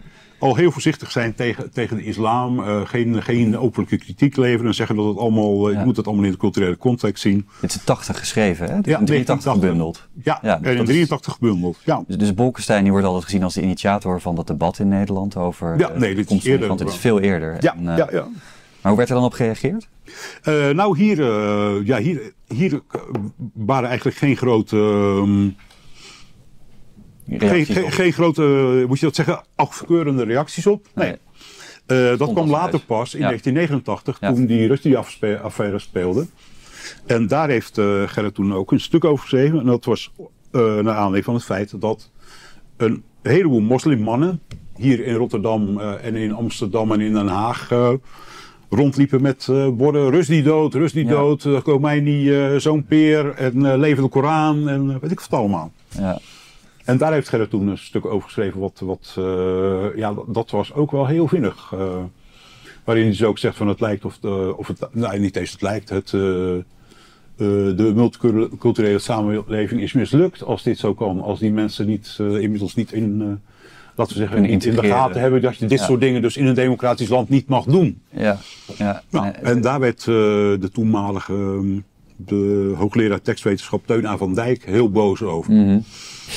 al heel voorzichtig zijn tegen, tegen de islam. Uh, geen, geen openlijke kritiek leveren en zeggen dat het allemaal, uh, ja. je moet het allemaal in de culturele context zien. Dit is in tachtig geschreven, hè? Dit ja, in drieëntachtig gebundeld. Ja, ja dus in drieëntachtig gebundeld. Ja. Dus, dus Bolkestein die wordt altijd gezien als de initiator van dat debat in Nederland over ja, nee, dit is eerder. Want het is veel eerder. Ja, en, uh, ja, ja. Maar hoe werd er dan op gereageerd? Uh, nou, hier, uh, ja, hier, hier waren eigenlijk geen grote... Um, Geen, geen, geen grote, moet je dat zeggen, afkeurende reacties op? Nee. nee. Uh, dat kwam later pas in ja. negentien negenentachtig, ja. toen die Rushdie-affaire speelde. En daar heeft uh, Gerrit toen ook een stuk over geschreven. En dat was uh, naar aanleiding van het feit dat een heleboel moslimmannen hier in Rotterdam uh, en in Amsterdam en in Den Haag uh, rondliepen met uh, borden Rushdie dood, Rushdie ja. dood, uh, Khomeini, uh, zo'n peer en uh, leven de Koran en uh, weet ik wat allemaal. Ja. En daar heeft Gerrit toen een stuk over geschreven, wat, wat uh, ja, dat was ook wel heel vinnig. Uh, waarin hij dus ook zegt van het lijkt of, de, of het, nou niet eens het lijkt, het, uh, uh, de multiculturele samenleving is mislukt als dit zo kan. Als die mensen niet, uh, inmiddels niet in, uh, laten we zeggen, niet in de gaten hebben dat je dit ja. soort dingen dus in een democratisch land niet mag doen. Ja. Ja. Nou, en daar werd uh, de toenmalige, um, de hoogleraar tekstwetenschap Teun A. van Dijk heel boos over. Mm-hmm.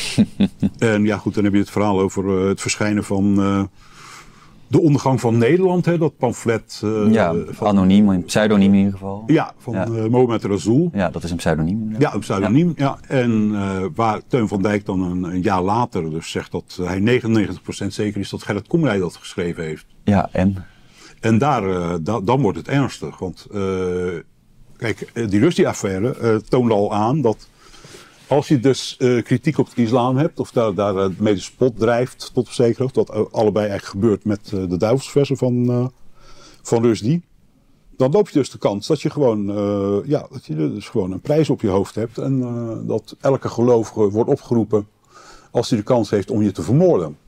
En ja goed, dan heb je het verhaal over uh, het verschijnen van uh, de ondergang van Nederland, hè, dat pamflet. Uh, ja, van, anoniem, een pseudoniem in ieder geval. Ja, van ja. Uh, Mohamed Rasool. Ja, dat is een pseudoniem. Ja, een pseudoniem, ja. ja. En uh, waar Teun van Dijk dan een, een jaar later dus zegt dat hij negenennegentig procent zeker is dat Gerrit Komrij dat geschreven heeft. Ja, en? En daar, uh, da, dan wordt het ernstig, want uh, kijk, die Rushdie-affaire uh, toonde al aan dat als je dus uh, kritiek op de islam hebt, of daar, daar uh, mee de spot drijft tot op zekere hoogte, wat uh, allebei eigenlijk gebeurt met uh, de duivelsversen van, uh, van Rushdie, dan loop je dus de kans dat je gewoon, uh, ja, dat je dus gewoon een prijs op je hoofd hebt en uh, dat elke gelovige wordt opgeroepen als hij de kans heeft om je te vermoorden.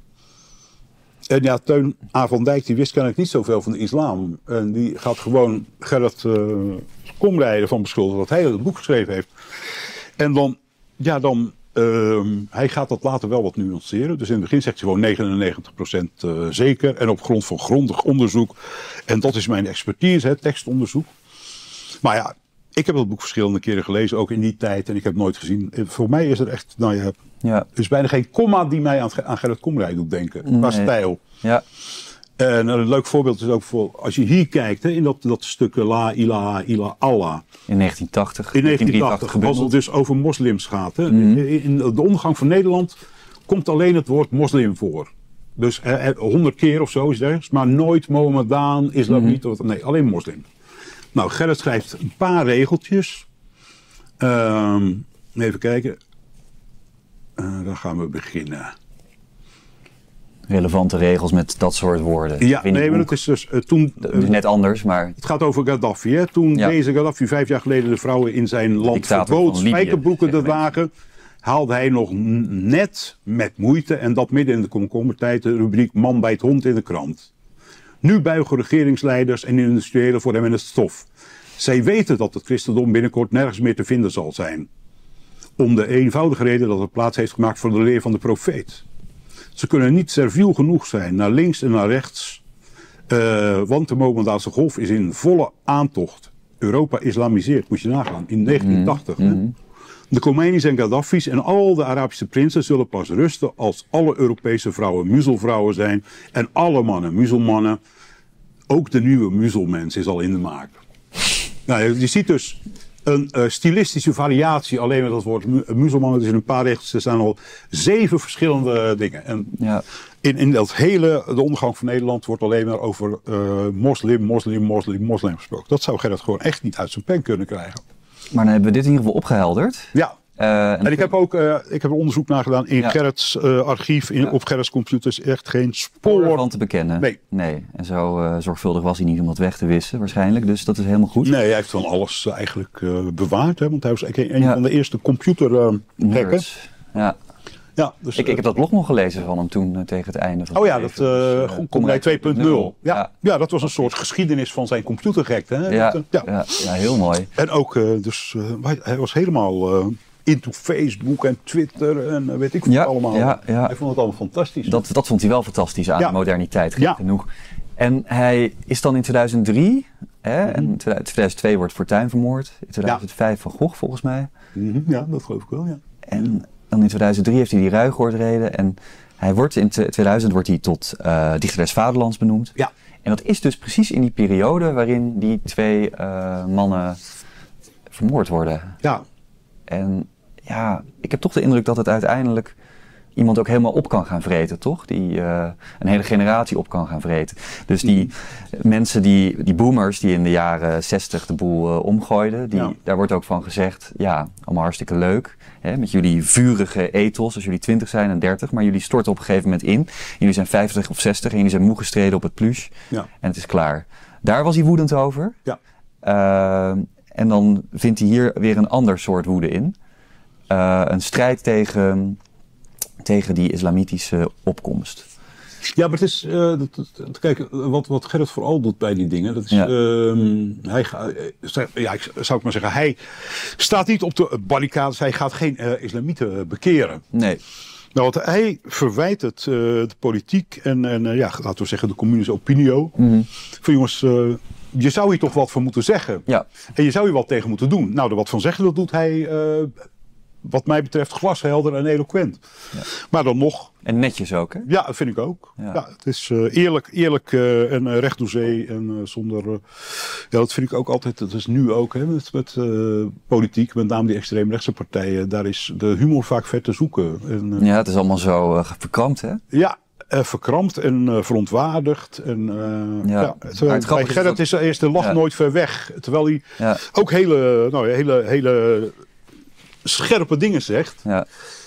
En ja, Teun A. van Dijk die wist kennelijk niet zoveel van de islam. En die gaat gewoon Gerrit uh, Komrij ervan beschuldigen dat hij het boek geschreven heeft. En dan, ja dan, uh, hij gaat dat later wel wat nuanceren. Dus in het begin zegt hij gewoon negenennegentig procent uh, zeker. En op grond van grondig onderzoek. En dat is mijn expertise, hè, tekstonderzoek. Maar ja, ik heb dat boek verschillende keren gelezen, ook in die tijd. En ik heb het nooit gezien. Voor mij is er echt, nou ja, ja. er is bijna geen komma die mij aan, aan Gerrit Komrij doet denken. Qua nee. stijl. Ja. En een leuk voorbeeld is ook voor, als je hier kijkt, hè, in dat, dat stuk La ilaha illa Allah. In negentien tachtig. In negentien tachtig, als het dus over moslims gaat. Hè. Mm-hmm. In de ondergang van Nederland komt alleen het woord moslim voor. Dus honderd keer of zo is er, maar nooit Mohammedaan, islamiet, mm-hmm. nee, alleen moslim. Nou, Gerrit schrijft een paar regeltjes. Um, even kijken. Uh, dan gaan we beginnen. Relevante regels met dat soort woorden. Ja, nee, maar het is dus uh, toen... Dat is net anders, maar... Het gaat over Gaddafi, hè. Toen ja. deze Gaddafi vijf jaar geleden de vrouwen in zijn land verbood spijkerbroeken te dragen, haalde hij nog net met moeite, en dat midden in de komkommertijd, de rubriek Man bijt hond in de krant. Nu buigen regeringsleiders en industriëlen voor hem in het stof. Zij weten dat het christendom binnenkort nergens meer te vinden zal zijn. Om de eenvoudige reden dat het plaats heeft gemaakt voor de leer van de profeet. Ze kunnen niet serviel genoeg zijn naar links en naar rechts. Uh, want de Mohammedaanse golf is in volle aantocht. Europa islamiseert, moet je nagaan, in negentien tachtig. Mm-hmm. De Khomeinis en Gaddafi's en al de Arabische prinsen zullen pas rusten als alle Europese vrouwen muzelvrouwen zijn. En alle mannen muzelmannen. Ook de nieuwe muzelmens is al in de maak. Nou, je ziet dus een uh, stilistische variatie alleen met dat woord mu- muzelman. Het is in een paar regels, er staan al zeven verschillende dingen. En ja. in, in dat hele, de ondergang van Nederland wordt alleen maar over uh, moslim, moslim, moslim, moslim gesproken. Dat zou Gerrit gewoon echt niet uit zijn pen kunnen krijgen. Maar dan hebben we dit in ieder geval opgehelderd. Ja. Uh, en en ik heb ook uh, ik heb een onderzoek naar gedaan in ja. Gerrits uh, archief, in, ja. op Gerrits computers. Echt geen spoor van te bekennen. Nee. nee. En zo uh, zorgvuldig was hij niet om dat weg te wissen waarschijnlijk. Dus dat is helemaal goed. Nee, hij heeft van alles uh, eigenlijk uh, bewaard. Hè, want hij was een, een ja. van de eerste computerhackers. Uh, ja. Ja, dus, ik, ik heb dat blog nog gelezen van hem toen uh, tegen het einde van oh ja, dat uh, uh, Komrij twee punt nul. Ja, ja. ja, dat was een soort geschiedenis van zijn computergek. Hè? Ja, dat, uh, ja. Ja, ja, heel mooi. En ook, uh, dus uh, hij was helemaal uh, into Facebook en Twitter en weet ik wat ja, allemaal. Ja, ja. Hij vond het allemaal fantastisch. Dat, dat vond hij wel fantastisch aan ja. de moderniteit, gek ja. genoeg. En hij is dan in tweeduizend drie, hè, mm-hmm. en in tweeduizend twee wordt Fortuyn vermoord. In tweeduizend vijf ja. Van Gogh volgens mij. Mm-hmm. Ja, dat geloof ik wel, ja. En dan in tweeduizend drie heeft hij die Ruigoord-reden. En hij wordt in tweeduizend wordt hij tot uh, Dichter des Vaderlands benoemd. Ja. En dat is dus precies in die periode waarin die twee uh, mannen vermoord worden. Ja. En ja, ik heb toch de indruk dat het uiteindelijk iemand ook helemaal op kan gaan vreten, toch? Die uh, een hele generatie op kan gaan vreten. Dus die mm. mensen, die, die boomers die in de jaren zestig de boel uh, omgooiden, die, ja. daar wordt ook van gezegd, ja, allemaal hartstikke leuk. Hè, met jullie vurige ethos, als jullie twintig zijn en dertig, maar jullie storten op een gegeven moment in. Jullie zijn vijftig of zestig en jullie zijn moe gestreden op het pluche. Ja. En het is klaar. Daar was hij woedend over. Ja. Uh, en dan vindt hij hier weer een ander soort woede in. Uh, een strijd tegen... tegen die islamitische opkomst. Ja, maar het is... Uh, dat, dat, kijk, wat, wat Gerrit vooral doet bij die dingen... Dat is, ja. Uh, hij, ja, ik zou ik maar zeggen... Hij staat niet op de barricades. Hij gaat geen uh, islamieten bekeren. Nee. Nou, wat hij verwijt het uh, de politiek... en, en uh, ja, laten we zeggen de communische opinio... Mm-hmm. Van jongens... Uh, je zou hier toch wat voor moeten zeggen. Ja. En je zou hier wat tegen moeten doen. Nou, er wat van zeggen, dat doet hij... Uh, wat mij betreft glashelder en eloquent. Ja. Maar dan nog... En netjes ook, hè? Ja, dat vind ik ook. Ja. Ja, het is uh, eerlijk, eerlijk uh, en uh, recht door zee. En uh, zonder... Uh, ja, dat vind ik ook altijd... Dat is nu ook, hè, met, met uh, politiek. Met name die extreemrechtse partijen. Daar is de humor vaak ver te zoeken. En, uh, ja, het is allemaal zo uh, verkrampt, hè? Ja. Uh, verkrampt en uh, verontwaardigd. En, uh, ja. Ja, terwijl, bij Gerrit is, is de lach ja. nooit ver weg. Terwijl hij ja. ook hele... Nou, hele, hele scherpe dingen zegt. Ja.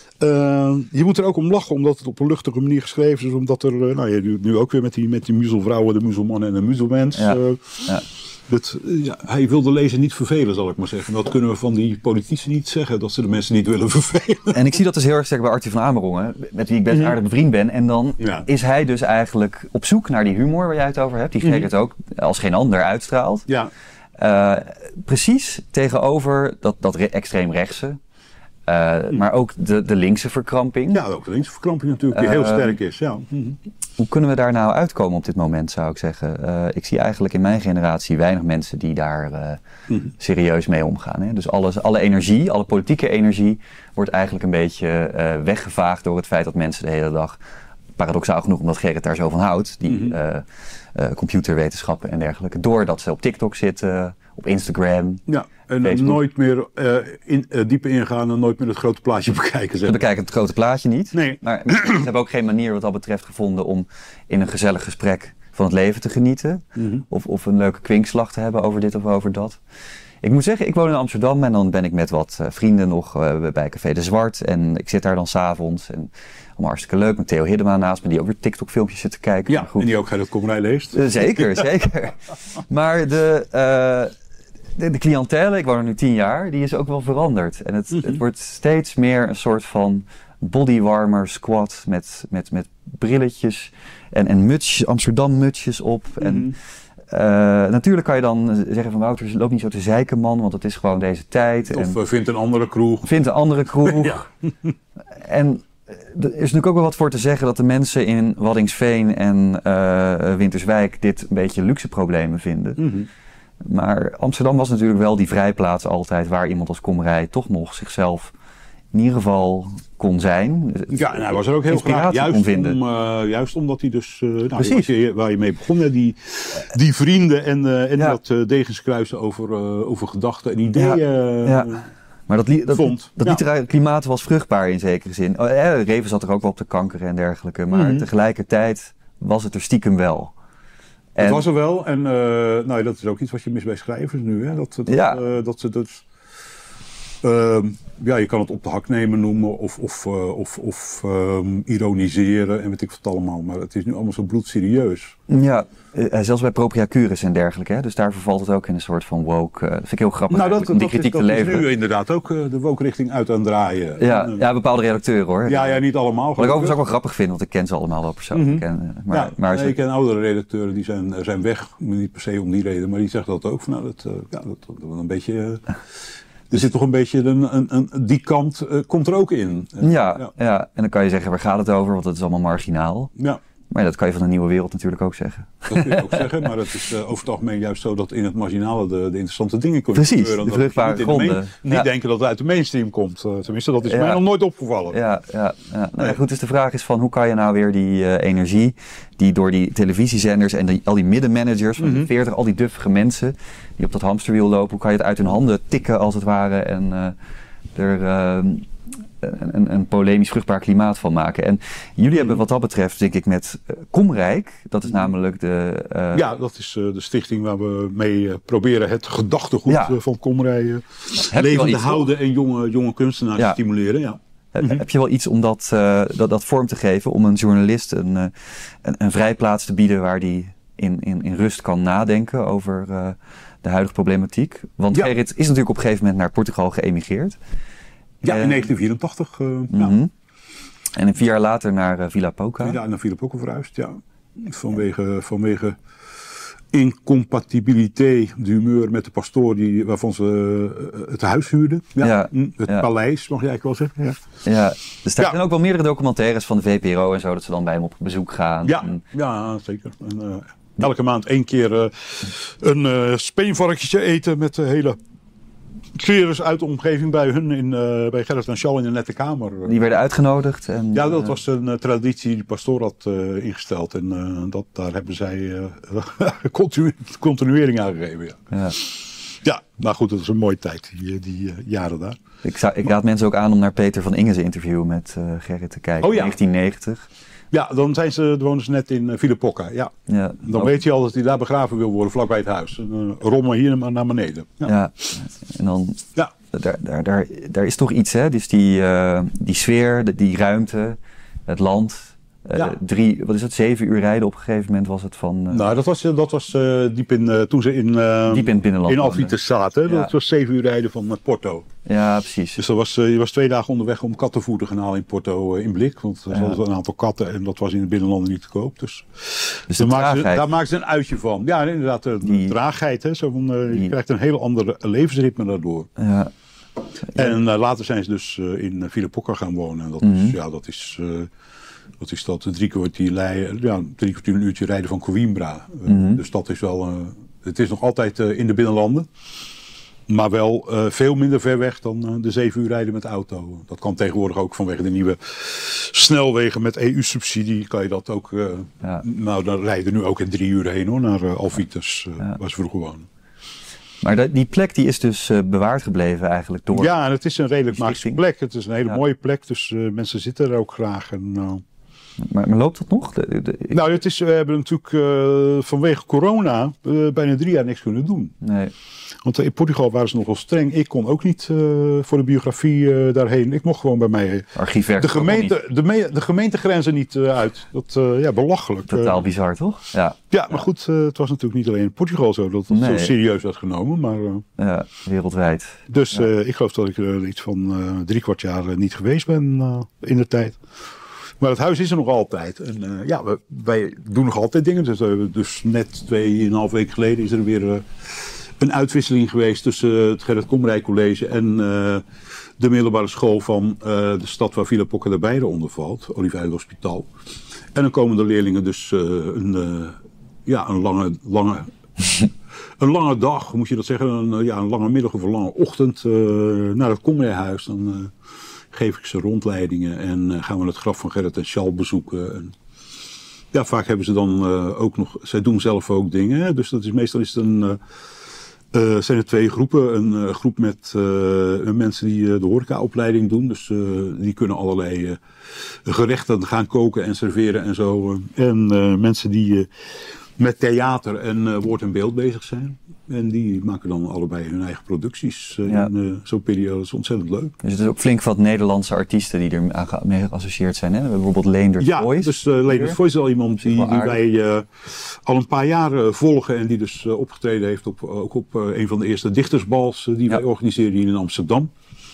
Uh, je moet er ook om lachen, omdat het op een luchtige manier geschreven is. Omdat er, uh, nou ja, nu, nu ook weer met die, met die muzelvrouwen, de muzelmannen en de muzelmens. Ja. Uh, ja. Dat, uh, ja, hij wil de lezer niet vervelen, zal ik maar zeggen. Dat kunnen we van die politici niet zeggen, dat ze de mensen niet willen vervelen. En ik zie dat dus heel erg sterk bij Arthur van Amerongen, met wie ik best aardig bevriend ben. En dan ja. is hij dus eigenlijk op zoek naar die humor waar jij het over hebt. Die Gerrit mm-hmm. ook als geen ander uitstraalt. Ja. Uh, precies tegenover dat, dat re- extreem rechtse. Uh, mm. Maar ook de, de linkse verkramping. Ja, ook de linkse verkramping natuurlijk, die uh, heel sterk is. Ja. Mm-hmm. Hoe kunnen we daar nou uitkomen op dit moment, zou ik zeggen? Uh, ik zie eigenlijk in mijn generatie weinig mensen die daar uh, mm-hmm. serieus mee omgaan. Hè? Dus alles, alle energie, alle politieke energie wordt eigenlijk een beetje uh, weggevaagd door het feit dat mensen de hele dag, paradoxaal genoeg omdat Gerrit daar zo van houdt, die mm-hmm. uh, uh, computerwetenschappen en dergelijke, doordat ze op TikTok zitten, op Instagram. Ja, en Facebook. Nooit meer uh, in, uh, dieper ingaan en nooit meer het grote plaatje bekijken. Ze bekijken het grote plaatje niet. Nee. Maar ze hebben ook geen manier wat dat betreft gevonden om in een gezellig gesprek van het leven te genieten. Mm-hmm. Of, of een leuke kwinkslag te hebben over dit of over dat. Ik moet zeggen, ik woon in Amsterdam en dan ben ik met wat uh, vrienden nog uh, bij Café de Zwart. En ik zit daar dan s'avonds en allemaal hartstikke leuk met Theo Hiddema naast me, die ook weer TikTok filmpjes zit te kijken. Ja, goed. En die ook Gerrit Komrij leest. Uh, zeker, zeker. Maar de... Uh, De, de cliëntele, ik woon er nu tien jaar, die is ook wel veranderd. En het, mm-hmm. het wordt steeds meer een soort van bodywarmer squad met, met, met brilletjes en, en mutsjes, Amsterdam mutsjes op. Mm-hmm. En uh, natuurlijk kan je dan zeggen van Wouter, loop niet zo te zeiken man, want het is gewoon deze tijd. Of en, vind een andere kroeg. Vind een andere kroeg. Ja. En er is natuurlijk ook wel wat voor te zeggen dat de mensen in Waddinxveen en uh, Winterswijk dit een beetje luxe problemen vinden. Mm-hmm. Maar Amsterdam was natuurlijk wel die vrijplaats altijd waar iemand als Komrij toch nog zichzelf in ieder geval kon zijn. Ja, en hij was er ook heel graag juist, om, uh, juist omdat hij dus, uh, nou, je, waar je mee begon, hè, die, die vrienden en, uh, en ja. dat uh, degenskruisen over, uh, over gedachten en ideeën ja. Ja. Maar dat, li- dat, vond. dat ja. literaire klimaat was vruchtbaar in zekere zin. Oh, eh, Reven zat er ook wel op de kanker en dergelijke, maar mm-hmm. tegelijkertijd was het er stiekem wel. En, het was er wel en uh, nou, dat is ook iets wat je mist bij schrijvers nu. Hè? Dat, dat, ja. uh, dat ze dat, uh, ja, je kan het op de hak nemen noemen of, of, uh, of, of um, ironiseren en weet ik wat allemaal. Maar het is nu allemaal zo bloedserieus. Ja, uh, zelfs bij Propria Curis en dergelijke. Hè? Dus daar vervalt het ook in een soort van woke. Uh, dat vind ik heel grappig nou, dat, om die dat kritiek is, te dat leveren. is nu inderdaad ook uh, de woke richting uit aan het draaien. Ja, en, uh, ja, bepaalde redacteuren hoor. Ja, ja, niet allemaal. Wat ik overigens ook wel grappig vind, want ik ken ze allemaal wel persoonlijk. Mm-hmm. En, uh, maar, ja, maar nee, ze... ik ken oudere redacteuren die zijn, zijn weg. Niet per se om die reden, maar die zeggen dat ook. Van, nou, dat, uh, ja, dat, dat een beetje... Uh, er zit toch een beetje een, een, een, die kant uh, komt er ook in. Ja, ja. ja, en dan kan je zeggen, waar gaat het over? Want dat is allemaal marginaal. Ja. Maar dat kan je van de nieuwe wereld natuurlijk ook zeggen. Dat kun je ook zeggen, maar het is uh, over het algemeen juist zo dat in het marginale de, de interessante dingen kunnen Precies, gebeuren. de vruchtbare gronden. Main, niet ja. denken dat het uit de mainstream komt. Uh, tenminste, dat is ja. mij nog nooit opgevallen. Ja, ja, ja. Nou, nee. Goed, dus de vraag is van hoe kan je nou weer die uh, energie die door die televisiezenders en die, al die middenmanagers van mm-hmm. die veertig, al die duffige mensen die op dat hamsterwiel lopen, hoe kan je het uit hun handen tikken als het ware en uh, er... Uh, Een, een polemisch vruchtbaar klimaat van maken. En jullie hebben wat dat betreft, denk ik, met uh, Komrijk, dat is namelijk de... Uh... Ja, dat is uh, de stichting waar we mee uh, proberen het gedachtegoed ja. uh, van Komrijk uh, levende houden en jonge, jonge kunstenaars ja. te stimuleren. Ja. Heb, mm-hmm. heb je wel iets om dat, uh, dat, dat vorm te geven, om een journalist een, uh, een, een vrijplaats te bieden waar die in, in, in rust kan nadenken over uh, de huidige problematiek? Want ja. Gerrit is natuurlijk op een gegeven moment naar Portugal geëmigreerd. Ja, in negentien vierentachtig. Uh, mm-hmm. ja. En een vier jaar later naar uh, Villa Poca. Ja, naar Villa Poca verhuisd, ja. Vanwege, vanwege incompatibiliteit d'humeur met de pastoor die, waarvan ze uh, het huis huurden. Ja, ja, het ja. paleis, mag je eigenlijk wel zeggen. Ja, ja dus daar ja. zijn ook wel meerdere documentaires van de V P R O en zo, dat ze dan bij hem op bezoek gaan. Ja, en... ja zeker. En, uh, elke maand één keer uh, een uh, speenvarkentje eten met de hele... Sfeer uit de omgeving bij hun, in, uh, bij Gerrit en Schal in de nette kamer. Die werden uitgenodigd? En, ja, dat was een uh, traditie die de pastoor had uh, ingesteld. En uh, dat, daar hebben zij uh, continu- continuering aan gegeven. Ja. Ja. ja, maar goed, dat is een mooie tijd, die, die uh, jaren daar. Ik, zou, ik raad mensen ook aan om naar Peter van Ingen's interview met uh, Gerrit te kijken, oh, ja. negentien negentig. Ja, dan zijn ze, wonen ze net in uh, Villa Poca. Ja. Ja, dan ook. Weet je al dat hij daar begraven wil worden, vlakbij het huis. En, uh, rommen hier naar, naar beneden. Ja, ja. En dan, ja. Daar, daar, daar, daar is toch iets, hè? Dus die, uh, die sfeer, die, die ruimte, het land. Uh, ja. Drie, wat is het, zeven uur rijden op een gegeven moment was het van... Uh, nou, dat was, dat was uh, diep in, uh, toen ze in, uh, diep in het binnenland in Alvites zaten. Ja. Dat was zeven uur rijden van uh, Porto. Ja, precies. Dus dat was, uh, je was twee dagen onderweg om kattenvoer te gaan halen in Porto uh, in Blik. Want er ja. zat een aantal katten en dat was in het binnenland niet te koop. Dus, dus daar, maken ze, daar maken ze een uitje van. Ja, inderdaad, de die, traagheid. Hè, zo van, uh, die, je krijgt een heel ander levensritme daardoor. Ja. En uh, later zijn ze dus uh, in Villa Poca gaan wonen. En dat mm-hmm. is, ja, dat is... Uh, Wat is dat? Drie kwartier, ja, drie kwartier een uurtje rijden van Coimbra. Mm-hmm. Uh, dus dat is wel... Uh, het is nog altijd uh, in de binnenlanden. Maar wel uh, veel minder ver weg dan uh, de zeven uur rijden met de auto. Dat kan tegenwoordig ook vanwege de nieuwe snelwegen met E U-subsidie. Kan je dat ook... Uh, ja. Nou, dan rijden nu ook in drie uur heen hoor, naar uh, Alvites, uh, ja. waar ze vroeger woonden. Maar dat, die plek die is dus uh, bewaard gebleven eigenlijk door... Ja, en het is een redelijk magische plek. Het is een hele ja. mooie plek, dus uh, mensen zitten er ook graag. En, uh, Maar, maar loopt dat nog? De, de, ik... Nou, het is, we hebben natuurlijk uh, vanwege corona uh, bijna drie jaar niks kunnen doen. Nee. Want uh, in Portugal waren ze nogal streng. Ik kon ook niet uh, voor de biografie uh, daarheen. Ik mocht gewoon bij mij Archiefwerk de, gemeente, de, me, de gemeentegrenzen niet uh, uit. Dat uh, ja, belachelijk. Totaal uh, bizar, toch? Ja, ja maar ja. goed, uh, het was natuurlijk niet alleen in Portugal zo dat het nee. zo serieus werd genomen. Maar, uh, ja, wereldwijd. Dus ja. uh, ik geloof dat ik uh, iets van uh, drie kwart jaar uh, niet geweest ben uh, in de tijd. Maar het huis is er nog altijd. En uh, ja, we, wij doen nog altijd dingen. Dus, uh, dus net tweeënhalf weken geleden is er weer uh, een uitwisseling geweest tussen uh, het Gerrit Komrijk College en uh, de middelbare school van uh, de stad waar Villa Poca de Beide onder valt, Oliveira Hospital. En dan komen de leerlingen dus uh, een, uh, ja, een lange, lange, een lange dag, hoe moet je dat zeggen, een, ja, een lange middag of een lange ochtend uh, naar het Komrijhuis. Dan uh, geef ik ze rondleidingen en uh, gaan we het graf van Gerrit en Schal bezoeken. En ja, vaak hebben ze dan uh, ook nog, zij doen zelf ook dingen. Hè? Dus dat is, meestal is het een, uh, uh, zijn er twee groepen. Een uh, groep met uh, mensen die uh, de horecaopleiding doen. Dus uh, die kunnen allerlei uh, gerechten gaan koken en serveren en zo. En uh, mensen die uh, met theater en uh, woord en beeld bezig zijn. En die maken dan allebei hun eigen producties uh, ja. in uh, zo'n periode. Dat is ontzettend leuk. Dus het is ook flink wat Nederlandse artiesten die er mee geassocieerd zijn. Hè? We hebben bijvoorbeeld Leendert ja, Voice. Ja, dus uh, Leendert Voice is al iemand die, die wij uh, al een paar jaar uh, volgen. En die dus uh, opgetreden heeft op, ook op uh, een van de eerste dichtersbals uh, die ja. wij organiseren hier in Amsterdam.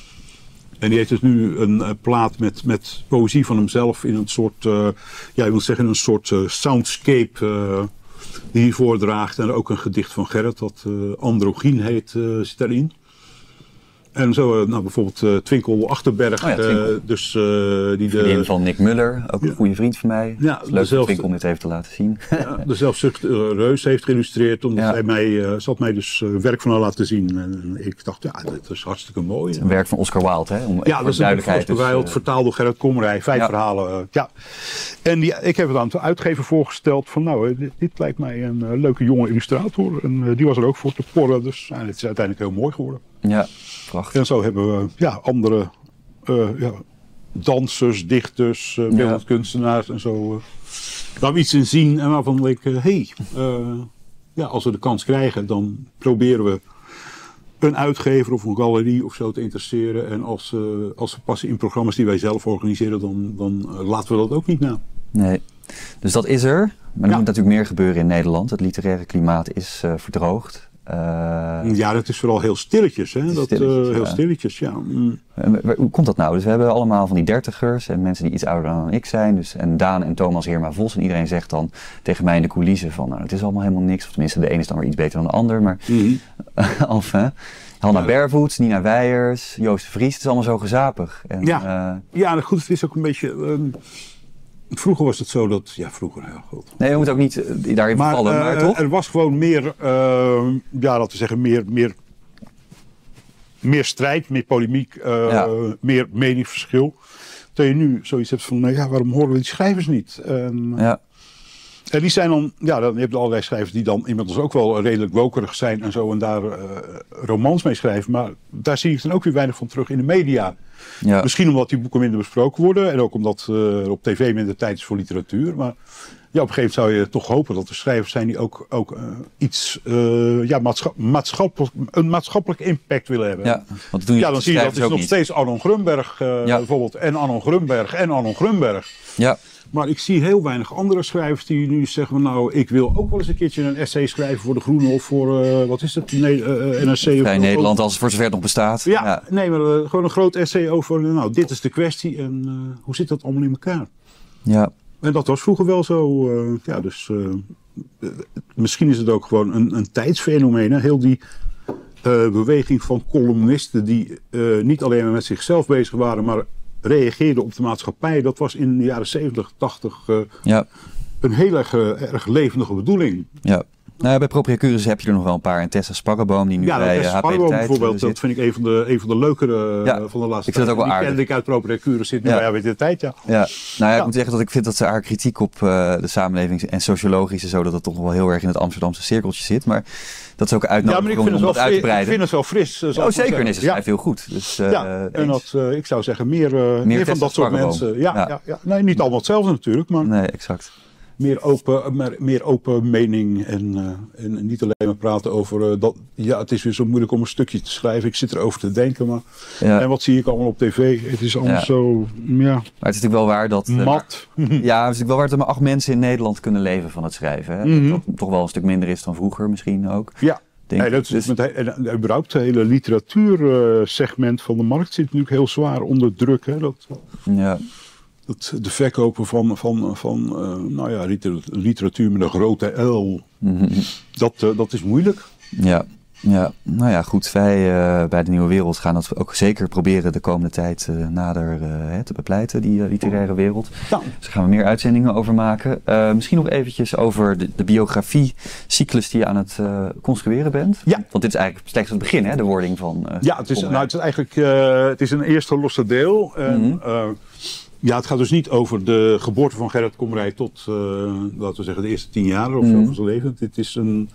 En die heeft dus nu een uh, plaat met, met poëzie van hemzelf in een soort, uh, ja, ik wil zeggen een soort uh, soundscape uh, die hij voordraagt. En ook een gedicht van Gerrit dat uh, Androgyn heet, uh, zit daarin. En zo, nou, bijvoorbeeld uh, Twinkel Achterberg. Oh ja, Twinkel. Uh, dus, uh, die de vriendin van Nick Muller, ook een ja. goede vriend van mij. Ja, leuk zelf, om Twinkel om dit even te laten zien. Ja, de zelfzucht uh, Reus heeft geïllustreerd, omdat ja. hij mij, uh, ze had mij dus uh, werk van haar laten zien. En ik dacht, ja, dat is hartstikke mooi. Het een werk van Oscar Wilde, hè? Om ja, dat is duidelijkheid. Oscar Wilde, dus, uh, vertaald door Gerrit Komrij, vijf ja. verhalen. Uh, ja. En die, ik heb het aan de uitgever voorgesteld van, nou, dit, dit lijkt mij een uh, leuke jonge illustrator. En uh, die was er ook voor te porren, dus uh, het is uiteindelijk heel mooi geworden. Ja, prachtig. En zo hebben we ja, andere uh, ja, dansers, dichters, uh, beeldend kunstenaars en zo. Uh, daar we iets in zien en waarvan ik, hé, uh, hey, uh, ja, als we de kans krijgen, dan proberen we een uitgever of een galerie of zo te interesseren. En als, uh, als ze passen in programma's die wij zelf organiseren, dan, dan uh, laten we dat ook niet na. Nee, dus dat is er. Maar er ja. moet natuurlijk meer gebeuren in Nederland. Het literaire klimaat is uh, verdroogd. Uh, ja, dat is vooral heel stilletjes. Hè? Dat, stilletjes, uh, heel ja. stilletjes, ja. Mm. Hoe komt dat nou? Dus we hebben allemaal van die dertigers en mensen die iets ouder dan ik zijn. Dus, en Daan en Thomas Heerma Vos. En iedereen zegt dan tegen mij in de coulissen van, nou, het is allemaal helemaal niks. Of tenminste, de ene is dan weer iets beter dan de ander. Maar Mm-hmm. enfin, Hanna ja. Bervoets, Nina Weijers, Joost de Vries. Het is allemaal zo gezapig. En, ja. Uh, ja, goed, het is ook een beetje... Um, Vroeger was het zo dat, ja vroeger, ja goed. Nee, we moeten ook niet uh, daarin maar, vervallen, uh, maar toch? Er was gewoon meer, uh, ja laten we zeggen, meer, meer, meer strijd, meer polemiek, uh, ja. meer meningsverschil. Dat je nu zoiets hebt van, nou ja, waarom horen we die schrijvers niet? En, ja. En die zijn dan, ja, dan heb je allerlei schrijvers die dan inmiddels ook wel redelijk wokerig zijn en zo en daar uh, romans mee schrijven. Maar daar zie ik dan ook weer weinig van terug in de media. Ja. Misschien omdat die boeken minder besproken worden en ook omdat uh, er op tv minder tijd is voor literatuur. Maar ja, op een gegeven moment zou je toch hopen dat er schrijvers zijn die ook, ook uh, iets, uh, ja, maatscha maatschappelijk, een maatschappelijk impact willen hebben. Ja, want toen ja dan zie je dat is nog niet. steeds Arnon Grunberg uh, ja. bijvoorbeeld en Arnon Grunberg en Arnon Grunberg. Ja. Maar ik zie heel weinig andere schrijvers die nu zeggen, nou, ik wil ook wel eens een keertje een essay schrijven voor De Groene of voor, uh, wat is het, nee, uh, N R C. Vrij of, Nederland, als het voor zover het nog bestaat. Ja, ja. nee, maar uh, gewoon een groot essay over, nou, dit is de kwestie en uh, hoe zit dat allemaal in elkaar? Ja. En dat was vroeger wel zo, uh, ja, dus uh, uh, misschien is het ook gewoon een, een tijdsfenomeen, hè? Heel die uh, beweging van columnisten die uh, niet alleen maar met zichzelf bezig waren, maar reageerden op de maatschappij. Dat was in de jaren zeventig, tachtig uh, ja. een heel erg, uh, erg levendige bedoeling. Ja. Nou ja, bij Propriacurus heb je er nog wel een paar. En Tessa Sparreboom, die nu ja, bij Tessa H P Sparreboom Tijd bijvoorbeeld, zit. dat vind ik een van de, een van de leukere ja, van de laatste ik vind dat ook wel die aardig. kende ik uit Propriacurus, zit nu ja. bij H P Tijd, ja. Ja, nou ja, ja. ik moet zeggen dat ik vind dat ze haar kritiek op uh, de samenleving en sociologische, zo dat het toch wel heel erg in het Amsterdamse cirkeltje zit. Maar dat is ook een uitnodiging ja, om dat uit te breiden. Ik vind het wel fris. Uh, oh, zeker, en ze schrijft heel goed. Dus, uh, ja, en dat, uh, ik zou zeggen, meer, uh, meer, meer van dat soort mensen. Ja, ja. Ja, ja. Nee, niet allemaal hetzelfde natuurlijk, maar... Nee, exact. Meer open, meer, meer open mening en, uh, en niet alleen maar praten over uh, dat. Ja, het is weer zo moeilijk om een stukje te schrijven. Ik zit erover te denken, maar ja. en wat zie ik allemaal op tv? Het is allemaal ja. zo, ja. Maar het is natuurlijk wel waar dat. Mat. Uh, maar, ja, het is natuurlijk wel waar dat er maar acht mensen in Nederland kunnen leven van het schrijven. Hè? Mm-hmm. Dat, dat toch wel een stuk minder is dan vroeger, misschien ook. Ja. Nee, dat is dus, met he, überhaupt het hele literatuursegment uh, van de markt zit natuurlijk heel zwaar onder druk. Hè? Dat, ja. Dat de verkopen van, van, van uh, nou ja, literatuur met een grote L, mm-hmm. dat, uh, dat is moeilijk. Ja, ja, nou ja, goed. Wij uh, bij de Nieuwe Wereld gaan dat ook zeker proberen de komende tijd uh, nader uh, te bepleiten, die uh, literaire wereld. Ja. Dus daar gaan we meer uitzendingen over maken. Uh, misschien nog eventjes over de, de biografie-cyclus die je aan het uh, construeren bent. Ja. Want dit is eigenlijk slechts het begin, hè, de wording van... Uh, ja, het is, nou, het is eigenlijk uh, het is een eerste losse deel. En, mm-hmm. uh, Ja, het gaat dus niet over de geboorte van Gerrit Komrij tot, uh, laten we zeggen, de eerste tien jaar of mm. zo van zijn leven. Dit is een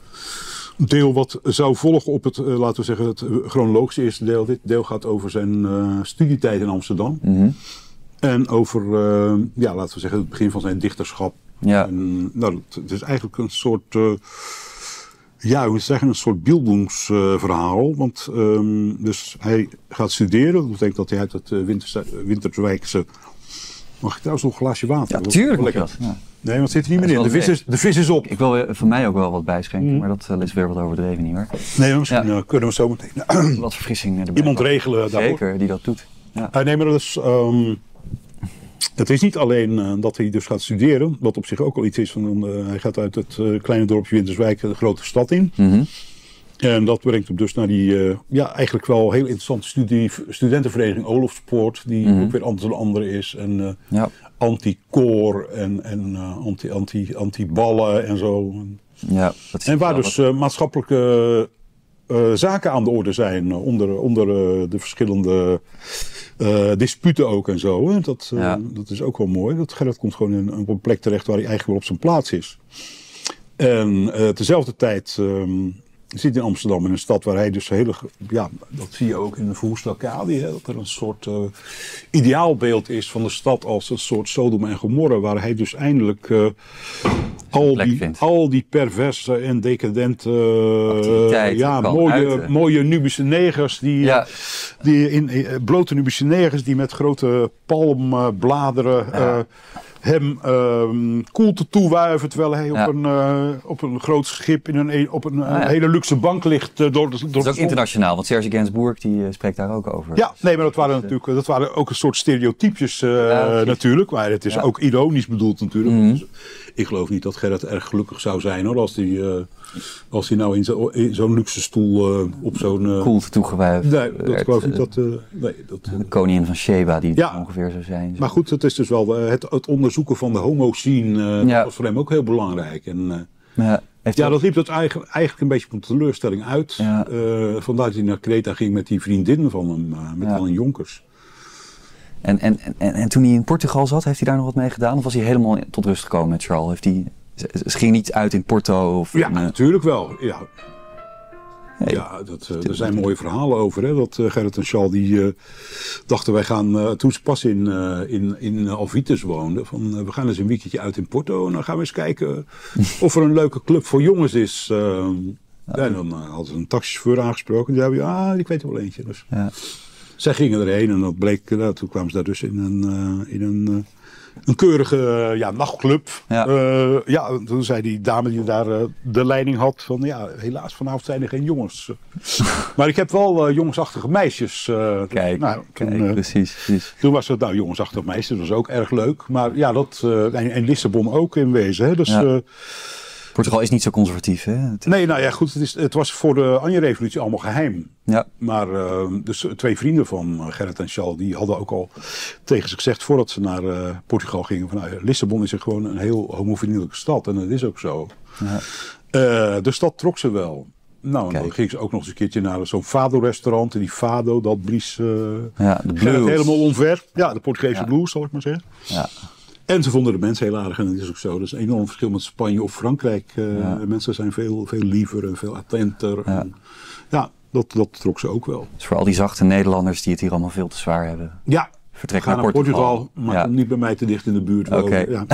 deel wat zou volgen op het, uh, laten we zeggen, het chronologische eerste deel. Dit deel gaat over zijn uh, studietijd in Amsterdam. Mm-hmm. En over, uh, ja, laten we zeggen, het begin van zijn dichterschap. Ja. En, nou, het is eigenlijk een soort... Uh, Ja, we moeten zeggen een soort Bildungsverhaal. Uh, want um, dus hij gaat studeren. Dat betekent dat hij uit het uh, Winterse, Winterswijkse... Mag ik trouwens nog een glaasje water? Ja, tuurlijk. Lekker. Ja. Nee, want het zit er niet meer in. De vis, is, de vis is op. Ik wil van mij ook wel wat bijschenken, mm. maar dat uh, is weer wat overdreven niet hoor. Nee, misschien ja. uh, kunnen we zo meteen... wat verfrissing erbij. Iemand regelen daarvoor. Zeker, die dat doet. Ja. Uh, nee, maar dat is... Um, het is niet alleen uh, dat hij dus gaat studeren, wat op zich ook al iets is. Van, uh, hij gaat uit het uh, kleine dorpje Winterswijk de grote stad in. Mm-hmm. En dat brengt hem dus naar die, uh, ja, eigenlijk wel heel interessante studie, studentenvereniging Olofspoort, die mm-hmm. ook weer anders dan andere is. En uh, ja. anti-koor en, en uh, anti, anti, anti-ballen en zo. Ja, en waar dus uh, maatschappelijke uh, zaken aan de orde zijn, uh, onder, onder uh, de verschillende uh, disputen ook en zo. Hè. Dat, uh, ja. dat is ook wel mooi. Dat Gerrit komt gewoon in, op een plek terecht waar hij eigenlijk wel op zijn plaats is. En uh, tezelfde tijd um, zit in Amsterdam, in een stad waar hij dus hele, ja, dat zie je ook in de Verwoestelijke, dat er een soort uh, ideaalbeeld is van de stad als een soort Sodom en Gomorra, waar hij dus eindelijk uh, al, die, al die perverse en decadente, uh, ja, mooie, mooie Nubische negers, die, ja. die in, in blote Nubische negers die met grote palmbladeren ja. uh, hem uh, koelte toewuiven terwijl hij ja. op, een, uh, op een groot schip in een, op een, ah, ja. een hele luxe bank ligt. Uh, door de, door dat is ook internationaal, want Serge Gainsbourg die uh, spreekt daar ook over. Ja, nee, maar dat waren, natuurlijk, dat waren ook een soort stereotypes uh, ja, natuurlijk. Maar het is ja. ook ironisch bedoeld natuurlijk. Mm-hmm. Dus, ik geloof niet dat Gerrit erg gelukkig zou zijn hoor, als hij uh, als hij nou in, zo, in zo'n luxe stoel uh, op zo'n... Uh, koelte toegewuifd. Nee, dat werd, geloof ik niet. Dat, uh, nee, dat, uh, de koningin van Sheba die ja, ongeveer zou zijn. Zo. Maar goed, het is dus wel uh, het, het onderzoeken van de homo-scene, uh, ja. dat was voor hem ook heel belangrijk. En, uh, ja, heeft ja, dat liep dat eigenlijk, eigenlijk een beetje op een teleurstelling uit. Ja. Uh, vandaar dat hij naar Kreta ging met die vriendin van hem, uh, met ja. Ellen Jonkers. En, en, en, en toen hij in Portugal zat, heeft hij daar nog wat mee gedaan? Of was hij helemaal tot rust gekomen met Charles? Heeft hij, ze ging niet uit in Porto? Of ja, in, uh... natuurlijk wel. Ja, hey, ja dat, uh, er zijn mooie verhalen over. Hè? Dat uh, Gerrit en Charles die uh, dachten wij gaan, uh, toen ze pas in, uh, in, in uh, Alvites woonden, van uh, we gaan eens een weekendje uit in Porto en dan gaan we eens kijken of er een leuke club voor jongens is. Uh, ja, en dan uh, hadden ze een taxichauffeur aangesproken. Die zei, ah, ik weet er wel eentje. Dus. Ja. Zij gingen erheen en dat bleek, uh, toen kwamen ze daar dus in een, uh, in een, uh, een keurige uh, ja, nachtclub. Ja. Uh, ja, toen zei die dame die daar uh, de leiding had van ja, helaas vanavond zijn er geen jongens. Maar ik heb wel uh, jongensachtige meisjes. Uh, kijk, nou, toen, kijk uh, precies, precies. Toen was het nou jongensachtige meisjes, dat was ook erg leuk. Maar ja, dat, uh, en, en Lissabon ook in wezen. Hè, dus... Ja. Uh, Portugal is niet zo conservatief, hè? Het... Nee, nou ja, goed. Het, is, het was voor de Anje-revolutie allemaal geheim. Ja. Maar uh, dus twee vrienden van uh, Gerrit en Charles, die hadden ook al tegen ze gezegd voordat ze naar uh, Portugal gingen. Van, nou, Lissabon is er gewoon een heel homovriendelijke stad. En dat is ook zo. Ja. Uh, dus dat trok ze wel. Nou, en dan ging ze ook nog eens een keertje naar zo'n Fado-restaurant. En die Fado, dat blies uh, ja, de blues. helemaal omver. Ja, de Portugese ja. blues, zal ik maar zeggen. Ja. En ze vonden de mensen heel aardig en dat is ook zo. Dat is een enorm verschil met Spanje of Frankrijk. Uh, ja. De mensen zijn veel, veel liever en veel attenter. Ja, en, ja dat, dat trok ze ook wel. Dus voor al die zachte Nederlanders die het hier allemaal veel te zwaar hebben. Ja, vertrek naar, naar Portugal. Portugal maar ja. niet bij mij te dicht in de buurt wonen. Okay. Ja.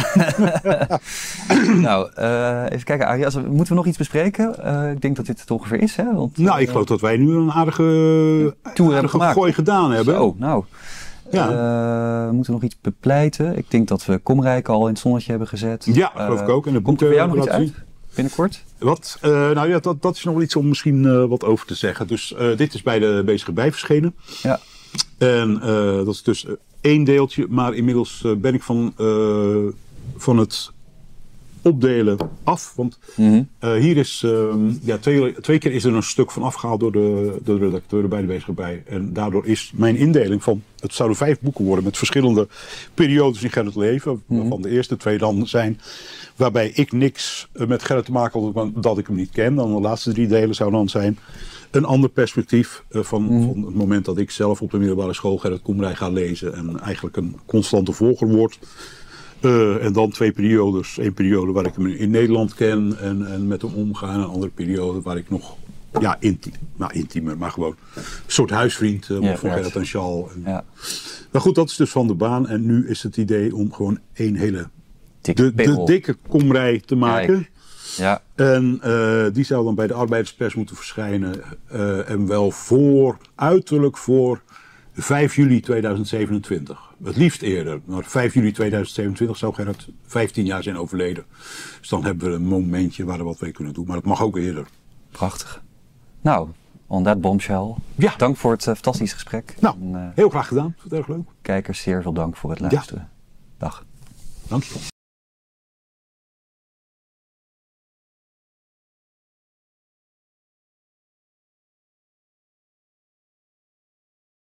Nou, uh, even kijken Arie, als we, moeten we nog iets bespreken? Uh, ik denk dat dit het ongeveer is. Hè? Want, nou, ik uh, geloof dat wij nu een aardige, tour aardige gooi gedaan hebben. Zo, nou... Ja. Uh, we moeten nog iets bepleiten. Ik denk dat we Komrijk al in het zonnetje hebben gezet. Ja, uh, geloof ik ook. En de komt er bij jou nog iets uit? Binnenkort? Wat? Uh, nou ja, dat, dat is nog wel iets om misschien uh, wat over te zeggen. Dus uh, dit is bij de Bezige Bij verschenen. Ja. En uh, dat is dus uh, één deeltje. Maar inmiddels uh, ben ik van, uh, van het opdelen af. Want mm-hmm. uh, hier is, uh, ja, twee, twee keer is er een stuk van afgehaald door de, de redacteuren bij de Bezige Bij. En daardoor is mijn indeling van, het zouden vijf boeken worden met verschillende periodes in Gerrit leven. Mm-hmm. Waarvan de eerste twee dan zijn waarbij ik niks met Gerrit te maken had dat ik hem niet ken. Dan de laatste drie delen zou dan zijn een ander perspectief uh, van, mm. van het moment dat ik zelf op de middelbare school Gerrit Komrij ga lezen. En eigenlijk een constante volger word. Uh, en dan twee periodes. Eén periode waar ik hem in Nederland ken en, en met hem omga. En een andere periode waar ik nog, ja, intiem, nou, intiemer, maar gewoon een soort huisvriend uh, ja, van Gerrit en Charles. En, ja. Maar goed, dat is dus van de baan. En nu is het idee om gewoon één hele de, de dikke Komrij te maken. Kijk. Ja. En uh, die zou dan bij de arbeiderspers moeten verschijnen. Uh, en wel voor, uiterlijk voor vijf juli tweeduizend zevenentwintig. Het liefst eerder. Maar vijf juli tweeduizend zevenentwintig zou Gerrit vijftien jaar zijn overleden. Dus dan hebben we een momentje waar we wat mee kunnen doen. Maar dat mag ook eerder. Prachtig. Nou, on that bombshell. Ja. Dank voor het uh, fantastische gesprek. Nou, en, uh, heel graag gedaan. Vond het erg leuk. Kijkers, zeer veel dank voor het luisteren. Ja. Dag. Dank je wel.